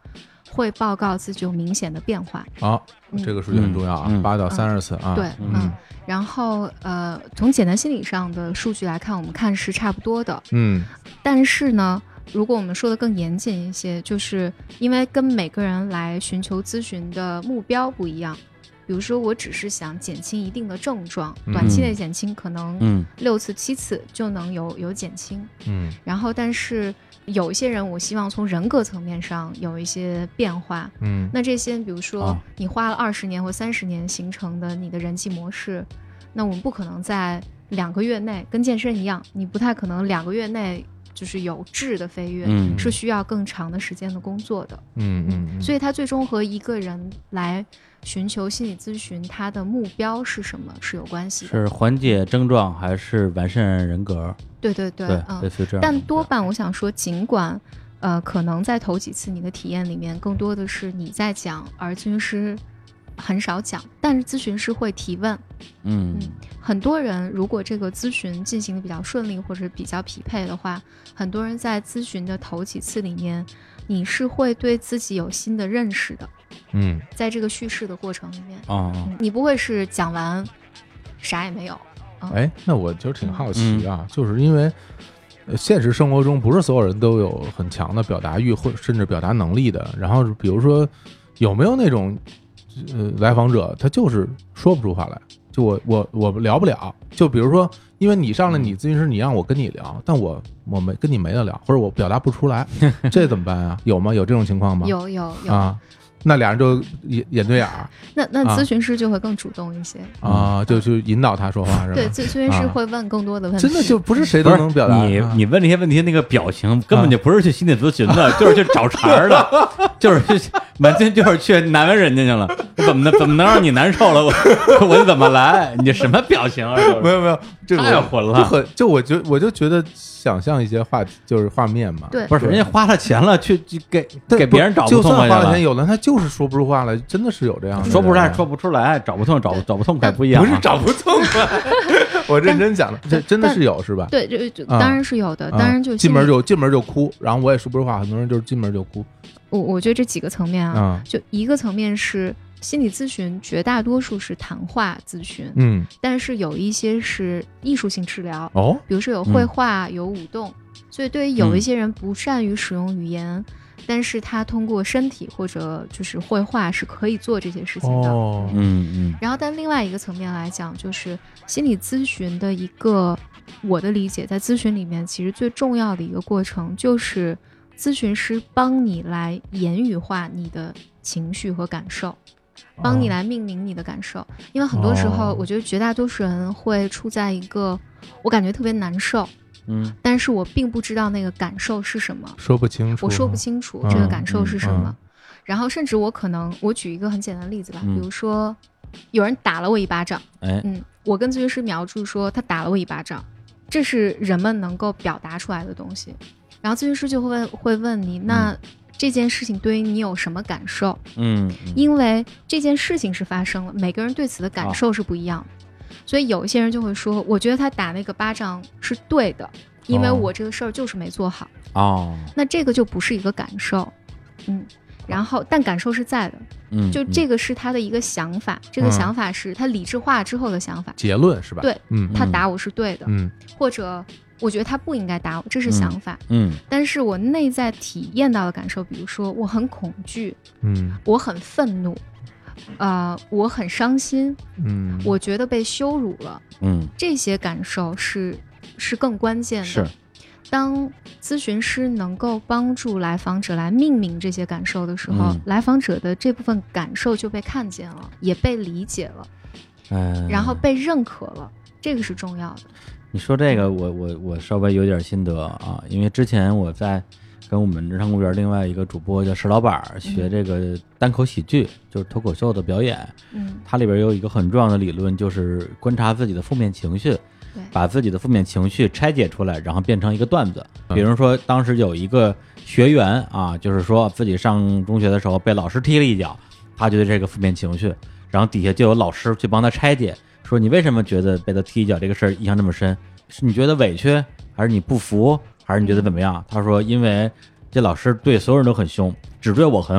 会报告自己有明显的变化。
这个数据很重要啊，8到30次啊。
对，然后从简单心理上的数据来看，我们看是差不多的。但是呢，如果我们说的更严谨一些，就是因为跟每个人来寻求咨询的目标不一样。比如说我只是想减轻一定的症状，短期内减轻可能6次7次就能有减轻。然后但是有一些人我希望从人格层面上有一些变化。那这些比如说你花了20年或30年形成的你的人际模式，那我们不可能在2个月内，跟健身一样，你不太可能2个月内就是有质的飞跃，是需要更长的时间的工作的。所以他最终和一个人来寻求心理咨询，他的目标是什么是有关系的，
是缓解症状还是完善人格？
对，
类似这样。
但多半我想说，尽管可能在头几次你的体验里面更多的是你在讲，而咨询师很少讲，但是咨询师会提问。很多人如果这个咨询进行的比较顺利或者比较匹配的话，很多人在咨询的头几次里面，你是会对自己有新的认识的。在这个叙事的过程里面，你不会是讲完啥也没有。
那我就挺好奇啊，就是因为现实生活中不是所有人都有很强的表达欲或甚至表达能力的。然后比如说有没有那种来访者他就是说不出话来，就我聊不了，就比如说因为你上来你咨询师你让我跟你聊，但我没跟你没得聊，或者我表达不出来，这怎么办啊？有吗？有这种情况吗？
有
啊。那俩人就眼对眼儿，
那咨询师就会更主动一些
就引导他说话是吧？
对，咨询师会问更多的问题。
真的就不是谁都能表达。
你问这些问题那个表情根本就不是去心理咨询的，就是去找茬的，就是满心就是去难为人家去了。我怎么能让你难受了？我怎么来？你什么表情啊？
没有，这
太混了。
我就觉得想象一些就是画面嘛。
对，
不是人家花了钱了，去给别人找不痛快，就
算花了钱，有的他就是说不出话来，真的是有这样的，
说不出来，找不痛快不一样，
不是找不痛快。我认真讲的，这真的是有是吧？
对，就当然是有的，当然就
进门就哭，然后我也说不出话，很多人就是进门就哭。
我觉得这几个层面啊，就一个层面是心理咨询，绝大多数是谈话咨询，但是有一些是艺术性治疗，比如说有绘画，有舞动，所以对于有一些人不善于使用语言，但是他通过身体或者就是绘画是可以做这些事情的。然后但另外一个层面来讲，就是心理咨询的一个我的理解，在咨询里面其实最重要的一个过程就是咨询师帮你来言语化你的情绪和感受，帮你来命名你的感受。因为很多时候我觉得绝大多数人会处在一个我感觉特别难受，但是我并不知道那个感受是什么，我说不清楚这个感受是什么。然后甚至我举一个很简单的例子吧，比如说有人打了我一巴掌，我跟咨询师描述说他打了我一巴掌，这是人们能够表达出来的东西。然后咨询师就会问你，那这件事情对于你有什么感受？因为这件事情是发生了，每个人对此的感受是不一样的，所以有一些人就会说，我觉得他打那个巴掌是对的，因为我这个事儿就是没做好。那这个就不是一个感受，然后但感受是在的，就这个是他的一个想法，这个想法是他理智化之后的想法，
结论是吧？
对，他打我是对的，或者我觉得他不应该打我，这是想法，但是我内在体验到的感受，比如说我很恐惧，我很愤怒，我很伤心，我觉得被羞辱了，这些感受是更关键的。
是，
当咨询师能够帮助来访者来命名这些感受的时候，来访者的这部分感受就被看见了，也被理解了，然后被认可了，这个是重要的。
你说这个我稍微有点心得啊，因为之前我在跟我们日常公园另外一个主播叫石老板学这个单口喜剧，就是脱口秀的表演，它里边有一个很重要的理论，就是观察自己的负面情绪，把自己的负面情绪拆解出来，然后变成一个段子。比如说当时有一个学员啊，就是说自己上中学的时候被老师踢了一脚，他觉得这个负面情绪，然后底下就有老师去帮他拆解，说你为什么觉得被他踢一脚这个事儿印象这么深？是你觉得委屈，还是你不服，还是你觉得怎么样？他说因为这老师对所有人都很凶，只对我很好，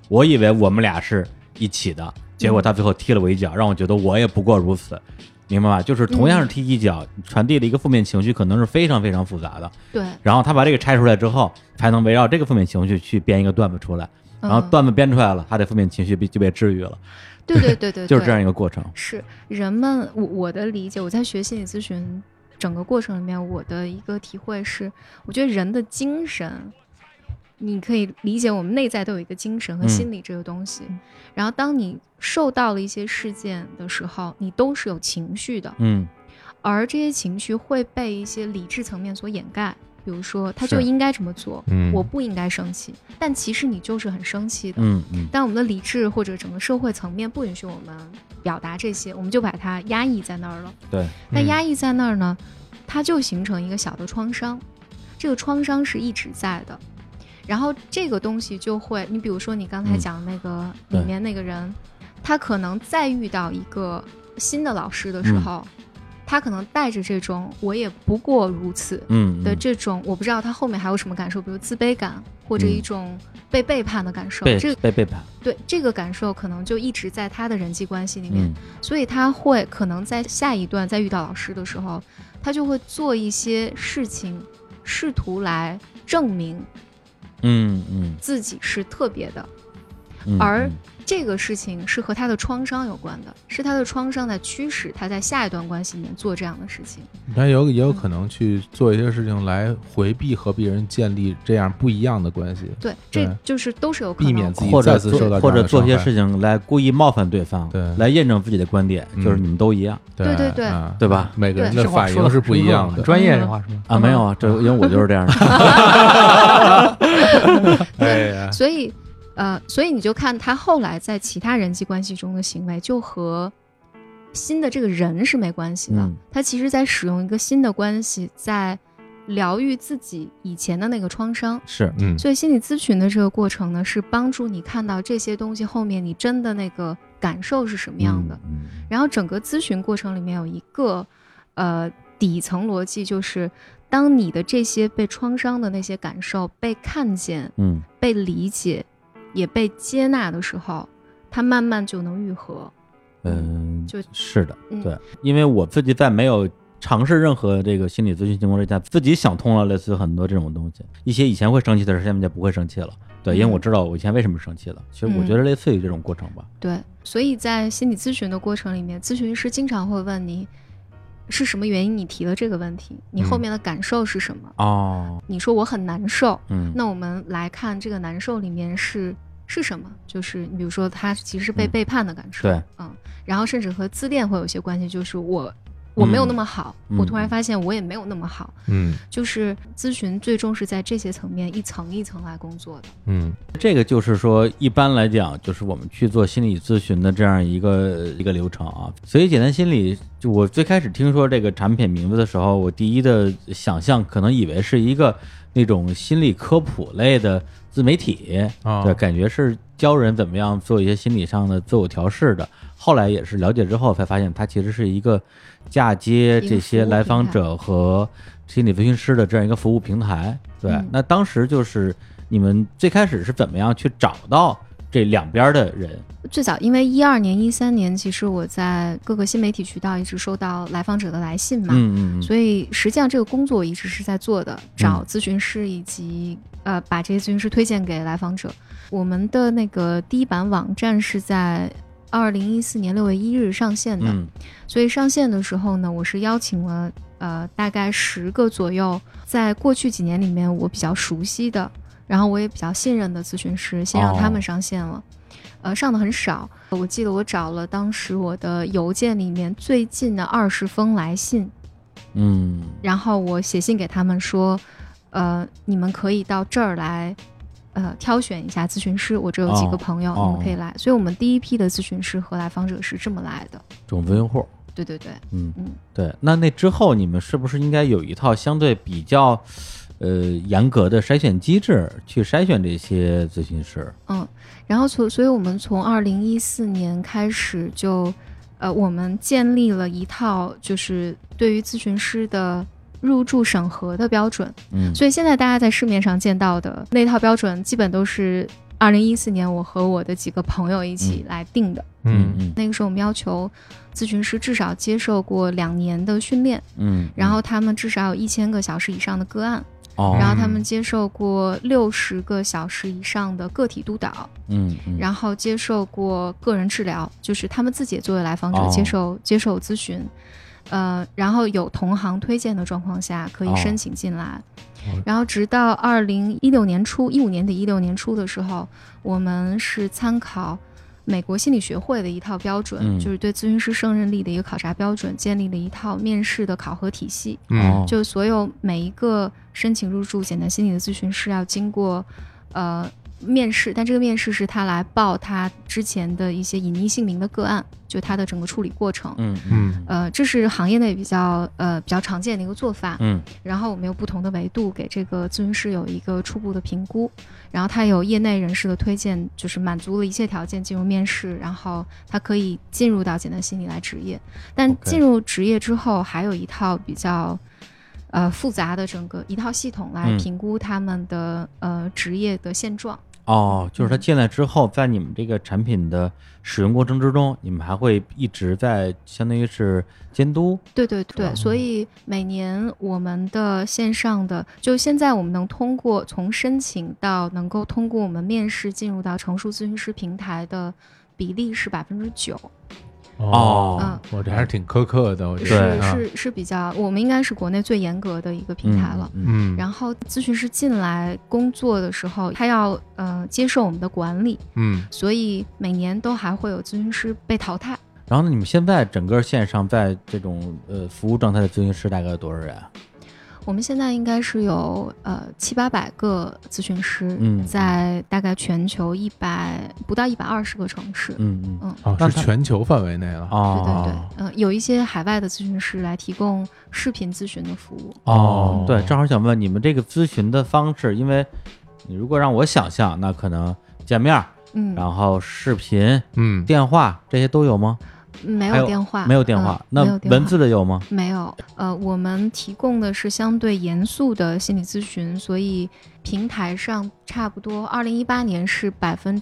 我以为我们俩是一起的，结果他最后踢了我一脚，让我觉得我也不过如此。明白吧？就是同样是踢一脚，传递的一个负面情绪可能是非常非常复杂的。
对。
然后他把这个拆出来之后，才能围绕这个负面情绪去编一个段子出来。然后段子编出来了，他的负面情绪就被治愈了。
对，
就是这样一个过程。
是人们我的理解，我在学心理咨询整个过程里面，我的一个体会是，我觉得人的精神，你可以理解我们内在都有一个精神和心理这个东西。然后当你受到了一些事件的时候，你都是有情绪的，而这些情绪会被一些理智层面所掩盖。比如说他就应该这么做，我不应该生气，但其实你就是很生气的。但我们的理智或者整个社会层面不允许我们表达这些，我们就把它压抑在那儿了。
对，
那压抑在那儿呢，它就形成一个小的创伤，这个创伤是一直在的。然后这个东西就会，你比如说你刚才讲那个里面那个人，他可能再遇到一个新的老师的时候，他可能带着这种我也不过如此的这种，我不知道他后面还有什么感受，比如自卑感或者一种被背叛的感受，
被背叛，
对，这个感受可能就一直在他的人际关系里面，所以他会可能在下一段再遇到老师的时候，他就会做一些事情，试图来证明自己是特别的，而这个事情是和他的创伤有关的，是他的创伤在驱使他在下一段关系里面做这样的事情。
他也有可能去做一些事情来回避和别人建立这样不一样的关系。
对，这就是都是有可能
避免自己再次受到
或者做些事情来故意冒犯对方，对，来验证自己的观点，就是你们都一样。
对，
对吧？
每个人的反应是不一样的。
专业这话是吗？
没有啊，这因为我就是这样的。
对，所以你就看他后来在其他人际关系中的行为，就和新的这个人是没关系的。他其实在使用一个新的关系，在疗愈自己以前的那个创伤。
是，
所以心理咨询的这个过程呢，是帮助你看到这些东西后面你真的那个感受是什么样的。然后整个咨询过程里面有一个底层逻辑，就是当你的这些被创伤的那些感受被看见，被理解，也被接纳的时候，它慢慢就能愈合。
就是的，对，因为我自己在没有尝试任何这个心理咨询情况之下，自己想通了类似很多这种东西，一些以前会生气的事，现在就不会生气了。对，因为我知道我以前为什么生气了。其实我觉得类似于这种过程吧。
对，所以在心理咨询的过程里面，咨询师经常会问你，是什么原因你提了这个问题，你后面的感受是什么？你说我很难受，那我们来看这个难受里面是什么，就是你比如说他其实是被背叛的感受，
对，
然后甚至和自恋会有些关系，就是我没有那么好，我突然发现我也没有那么好，就是咨询最终是在这些层面一层一层来工作的。
这个就是说一般来讲，就是我们去做心理咨询的这样一个流程啊。所以简单心理，就我最开始听说这个产品名字的时候，我第一的想象可能以为是一个那种心理科普类的自媒体，对，感觉是教人怎么样做一些心理上的自我调试的。后来也是了解之后才发现，它其实是一个嫁接这些来访者和心理咨询师的这样一个服务平台。对，那当时就是你们最开始是怎么样去找到这两边的人？
最早因为12年、13年，其实我在各个新媒体渠道一直收到来访者的来信嘛，所以实际上这个工作我一直是在做的，找咨询师以及把这些咨询师推荐给来访者。我们的那个第一版网站是在2014年6月1日上线的，所以上线的时候呢，我是邀请了大概10个左右，在过去几年里面我比较熟悉的，然后我也比较信任的咨询师，先让他们上线了。上的很少，我记得我找了当时我的邮件里面最近的20封来信，然后我写信给他们说，你们可以到这儿来。挑选一下咨询师，我这有几个朋友，你们可以来。所以我们第一批的咨询师和来访者是这么来的，
种子用户。
对，
对。那之后你们是不是应该有一套相对比较严格的筛选机制去筛选这些咨询师？
然后所以我们从2014年开始就我们建立了一套就是对于咨询师的入驻审核的标准，所以现在大家在市面上见到的那套标准基本都是 2014年我和我的几个朋友一起来定的。那个时候我们要求咨询师至少接受过2年的训练，然后他们至少有1000个小时以上的个案，然后他们接受过60个小时以上的个体督导，然后接受过个人治疗，就是他们自己也作为来访者接受咨询，然后有同行推荐的状况下可以申请进来。然后直到2016年初，15年底16年初的时候，我们是参考美国心理学会的一套标准，就是对咨询师胜任力的一个考察标准，建立了一套面试的考核体系。就所有每一个申请入驻简单心理的咨询师要经过面试，但这个面试是他来报他之前的一些隐匿姓名的个案，就他的整个处理过程。这是行业内比较常见的一个做法。然后我们有不同的维度给这个咨询师有一个初步的评估，然后他有业内人士的推荐，就是满足了一切条件进入面试，然后他可以进入到简单心理来执业。但进入职业之后，还有一套比较复杂的整个一套系统来评估他们的职业的现状。
就是他进来之后，在你们这个产品的使用过程之中，你们还会一直在相当于是监督。对，
所以每年我们的线上的，就现在我们能通过从申请到能够通过我们面试进入到成熟咨询师平台的比例是9%。
我这还是挺苛刻的，我觉得
是比较，我们应该是国内最严格的一个平台了。然后咨询师进来工作的时候，他要接受我们的管理，所以每年都还会有咨询师被淘汰。
然后呢，你们现在整个线上在这种服务状态的咨询师大概有多少人？
我们现在应该是有700-800个咨询师，在大概全球不到120个城市。
是全球范围内了。
对，有一些海外的咨询师来提供视频咨询的服务。
对，正好想问你们这个咨询的方式，因为你如果让我想象，那可能见面，然后视频，电话这些都有吗？
没有电话，
没有电话，那文字的有吗？
没有。我们提供的是相对严肃的心理咨询，所以平台上差不多2018年是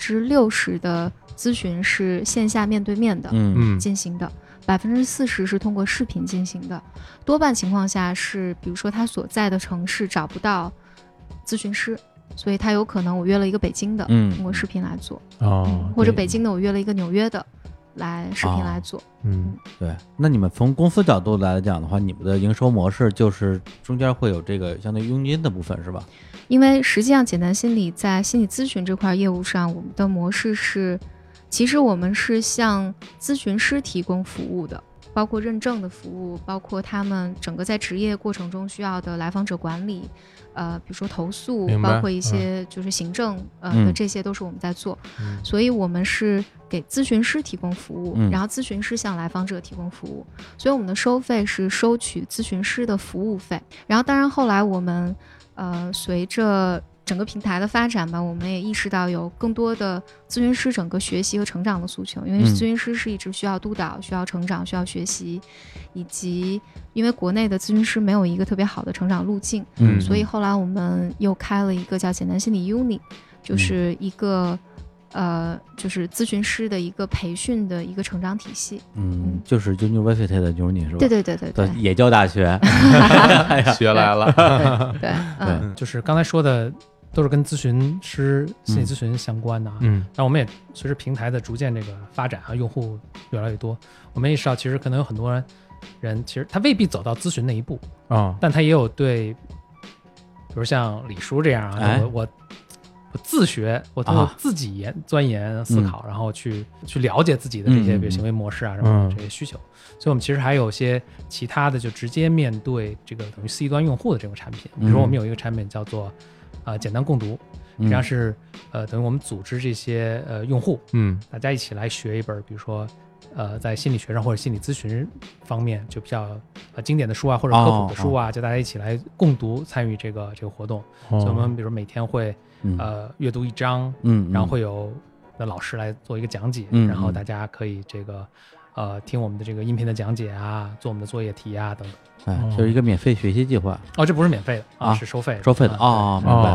60%的咨询是线下面对面的进行的，40%是通过视频进行的。多半情况下是，比如说他所在的城市找不到咨询师，所以他有可能我约了一个北京的，通过视频来做，或者北京的我约了一个纽约的。来视频来做。
对。那你们从公司角度来讲的话，你们的营收模式就是中间会有这个相对佣金的部分是吧？
因为实际上简单心理在心理咨询这块业务上，我们的模式是，其实我们是向咨询师提供服务的，包括认证的服务，包括他们整个在执业过程中需要的来访者管理，比如说投诉，包括一些就是行政的这些都是我们在做。所以我们是给咨询师提供服务，然后咨询师向来访者提供服务，所以我们的收费是收取咨询师的服务费。然后当然后来我们随着整个平台的发展吧，我们也意识到有更多的咨询师整个学习和成长的诉求，因为咨询师是一直需要督导、需要成长、需要学习，以及因为国内的咨询师没有一个特别好的成长路径，所以后来我们又开了一个叫简单心理 Uni， 就是一个就是咨询师的一个培训的一个成长体系。
就是 University 的 Uni 是吧？
对，
野交大学
学来了。
对，
就是刚才说的都是跟咨询师心理咨询相关的。但我们也随着平台的逐渐这个发展用户越来越多，我们意识到其实可能有很多人其实他未必走到咨询那一步但他也有对，比如像李叔这样我自学，我通过自己钻研思考，然后去了解自己的这些比如行为模式什么这些需求。所以我们其实还有些其他的就直接面对这个等于 C 端用户的这种产品，比如说我们有一个产品叫做简单共读，实际上是等于我们组织这些用户大家一起来学一本比如说在心理学上或者心理咨询方面就比较经典的书或者科普的书就大家一起来共读参与这个活动。所以我们比如每天会阅读一章，然后会有老师来做一个讲解，然后大家可以这个听我们的这个音频的讲解做我们的作业题等等。
就是一个免费学习计划。
这不是免费的是收费的。
明白。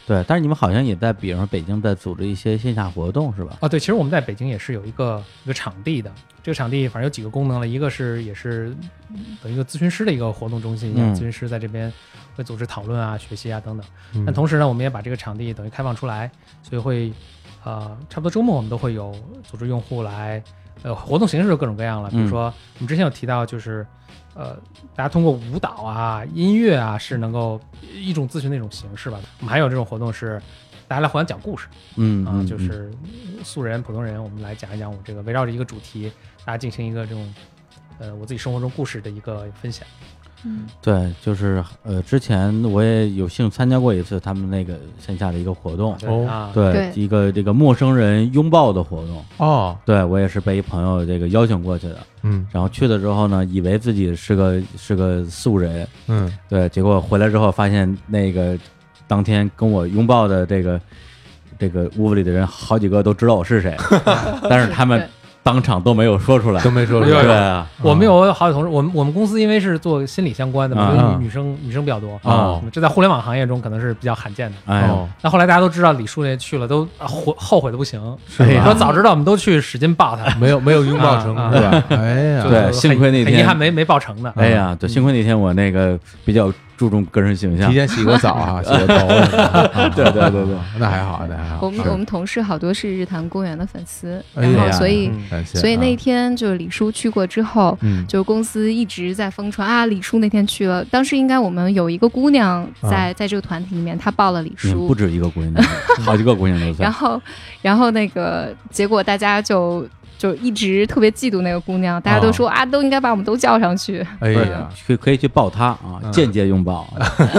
对，但是你们好像也在，比如说北京在组织一些线下活动，是吧？
对，其实我们在北京也是有一个场地的，这个场地反正有几个功能了，一个是也是等于一个咨询师的一个活动中心，咨询师在这边会组织讨论啊、学习啊等等。但同时呢，我们也把这个场地等于开放出来，所以会差不多周末我们都会有组织用户来，活动形式就各种各样了。比如说我们之前有提到，就是大家通过舞蹈啊、音乐啊是能够一种咨询的一种形式吧。我们还有这种活动是大家来互相讲故事，就是素人、普通人，我们来讲一讲我这个围绕着一个主题，大家进行一个这种我自己生活中故事的一个分享。
对，就是之前我也有幸参加过一次他们那个线下的一个活动，对，一个这个陌生人拥抱的活动。对，我也是被一朋友这个邀请过去的，然后去了之后呢，以为自己是个素人，对，结果回来之后发现那个当天跟我拥抱的这个屋子里的人好几个都知道我是谁，但是他们当场都没有说出来，对啊，
我们有好几同事，我们公司因为是做心理相关的嘛，有女生比较多这在互联网行业中可能是比较罕见的。那后来大家都知道李叔那去了，都后悔的不行，说早知道我们都去使劲抱他，
没有拥抱成，是吧？哎呀，
对，幸亏那天
遗憾没抱成的。
哎呀，对，幸亏那天我那个比较注重个人形象，
提前洗个澡啊，洗个头。对，那还好。
我们同事好多是日坛公园的粉丝，然后所以那天就是李叔去过之后，就公司一直在疯传啊，李叔那天去了。当时应该我们有一个姑娘在这个团体里面，她抱了李叔，
不止一个姑娘，好几个姑娘都在。
然后那个结果大家就一直特别嫉妒那个姑娘，大家都说都应该把我们都叫上去。
哎呀，
可以去抱她啊，间接拥抱。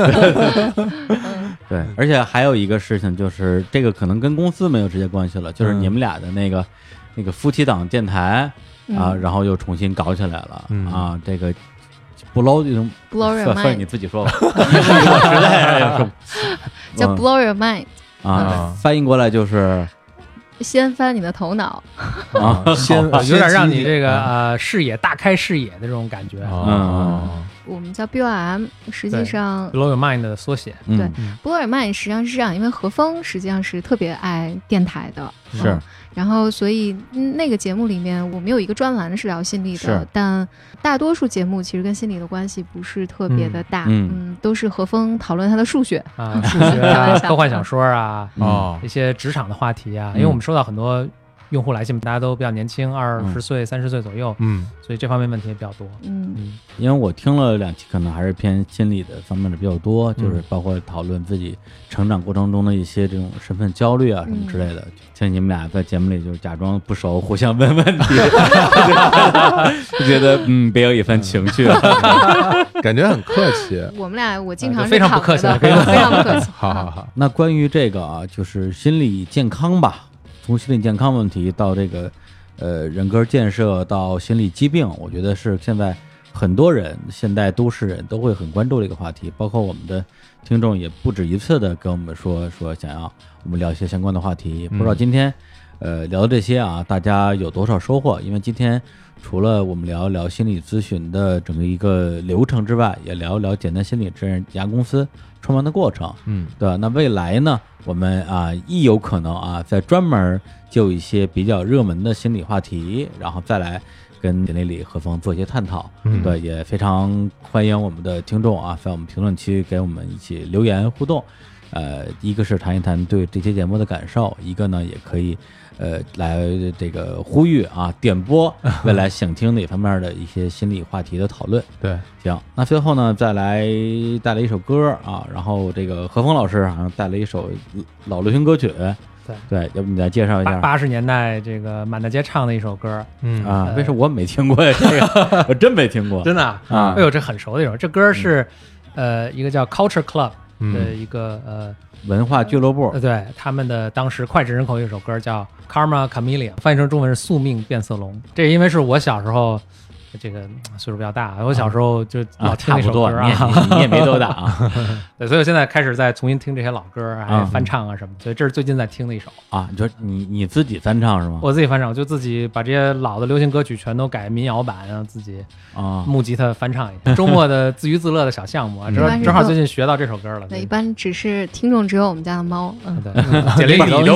对，而且还有一个事情，就是这个可能跟公司没有直接关系了，就是你们俩的那个夫妻档电台啊，然后又重新搞起来了啊，这个blow your mind，你自己说吧，
叫 blow your mind
啊，翻译过来就是
掀翻你的头脑
啊，
有点让你这个视野大开视野的这种感觉。
我们叫 BOM， 实际上
Blow Your Mind 的缩写。
对，Blow Your Mind 实际上是这样，因为何峰实际上是特别爱电台的，
是。
然后所以那个节目里面我们有一个专栏是聊心理的，但大多数节目其实跟心理的关系不是特别的大，都是何峰讨论他的数学
啊，科幻小说啊，一些职场的话题啊，因为我们收到很多用户来信，大家都比较年轻，20岁、30岁左右，所以这方面问题也比较多。
因为我听了2期，可能还是偏心理的方面的比较多，就是包括讨论自己成长过程中的一些这种身份焦虑啊什么之类的。像你们俩在节目里就假装不熟，互相问问题，就觉得别有一番情趣，
感觉很客气。
我们俩我经常是
非常不客气，
非常不客气。
好。
那关于这个啊，就是心理健康吧。从心理健康问题到这个人格建设到心理疾病，我觉得是现在很多人现代都市人都会很关注的一个话题，包括我们的听众也不止一次的跟我们说想要我们聊一些相关的话题。不知道今天聊这些啊，大家有多少收获？因为今天除了我们聊一聊心理咨询的整个一个流程之外，也聊一聊简单心理这家公司创办的过程，对吧？那未来呢，我们亦有可能再专门就一些比较热门的心理话题，然后再来跟简历里何峰做一些探讨。对，也非常欢迎我们的听众在我们评论区给我们一起留言互动。一个是谈一谈对这期节目的感受，一个呢也可以来这个呼吁点播未来想听哪方面的一些心理话题的讨论。
对，
行，那最后呢带来一首歌然后这个何峰老师好像带了一首老流行歌曲。对，要不你来介绍一下
80年代这个满大街唱的一首歌。
为什么我没听过呀？这个我真没听过，
真的哎呦，这很熟的一首。这歌是一个叫 Culture Club 的一个
文化俱乐部，
对，他们的当时脍炙人口一首歌叫 Karma Chameleon， 翻译成中文是宿命变色龙。这因为是我小时候这个岁数比较大，我小时候就老听那首歌
你也没多大啊。
对，所以我现在开始在重新听这些老歌，还翻唱啊什么，所以这是最近在听的一首
啊。你说你自己翻唱是吗？
我自己翻唱，就自己把这些老的流行歌曲全都改民谣版，然后自己木吉他翻唱一下，周末的自娱自乐的小项目啊。正好最近学到这首歌了。
对，一般只是听众只有我们家的猫。
对，解铃你都不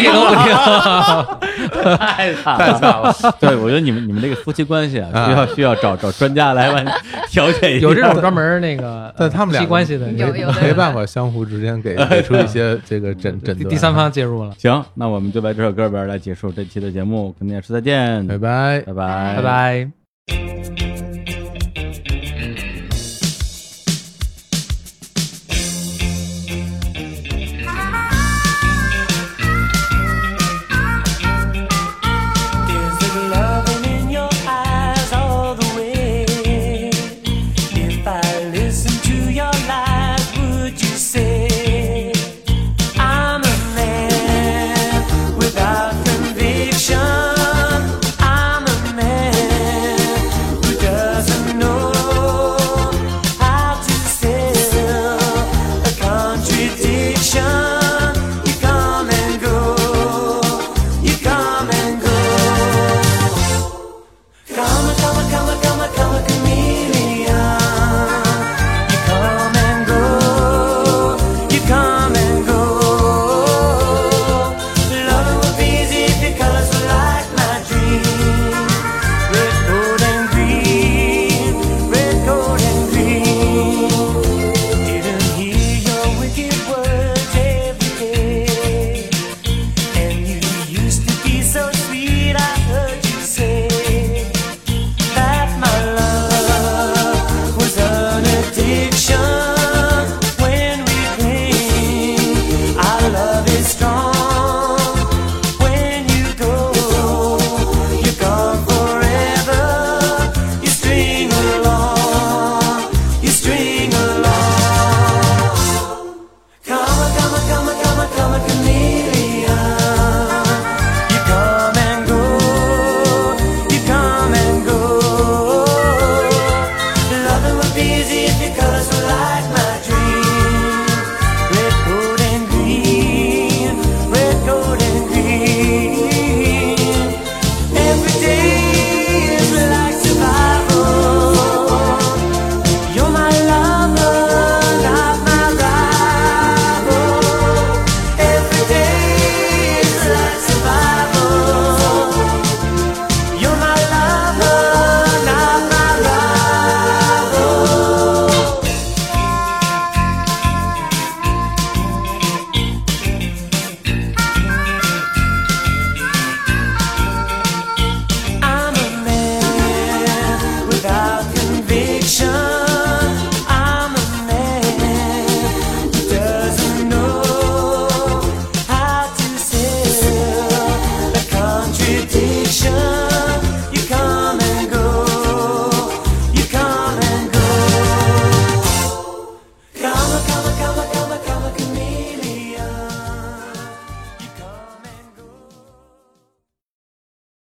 听，
太惨了。对，我觉得你们这个夫妻关系啊，需要找专家来调解一下。
有这种专门那个，
但他们俩
关系的
没办法相互之间给出一些这个诊断，
第三方介入了。
行，那我们就在这首歌边来结束这期的节目，跟大家说再见，
拜拜，
拜拜，
拜拜。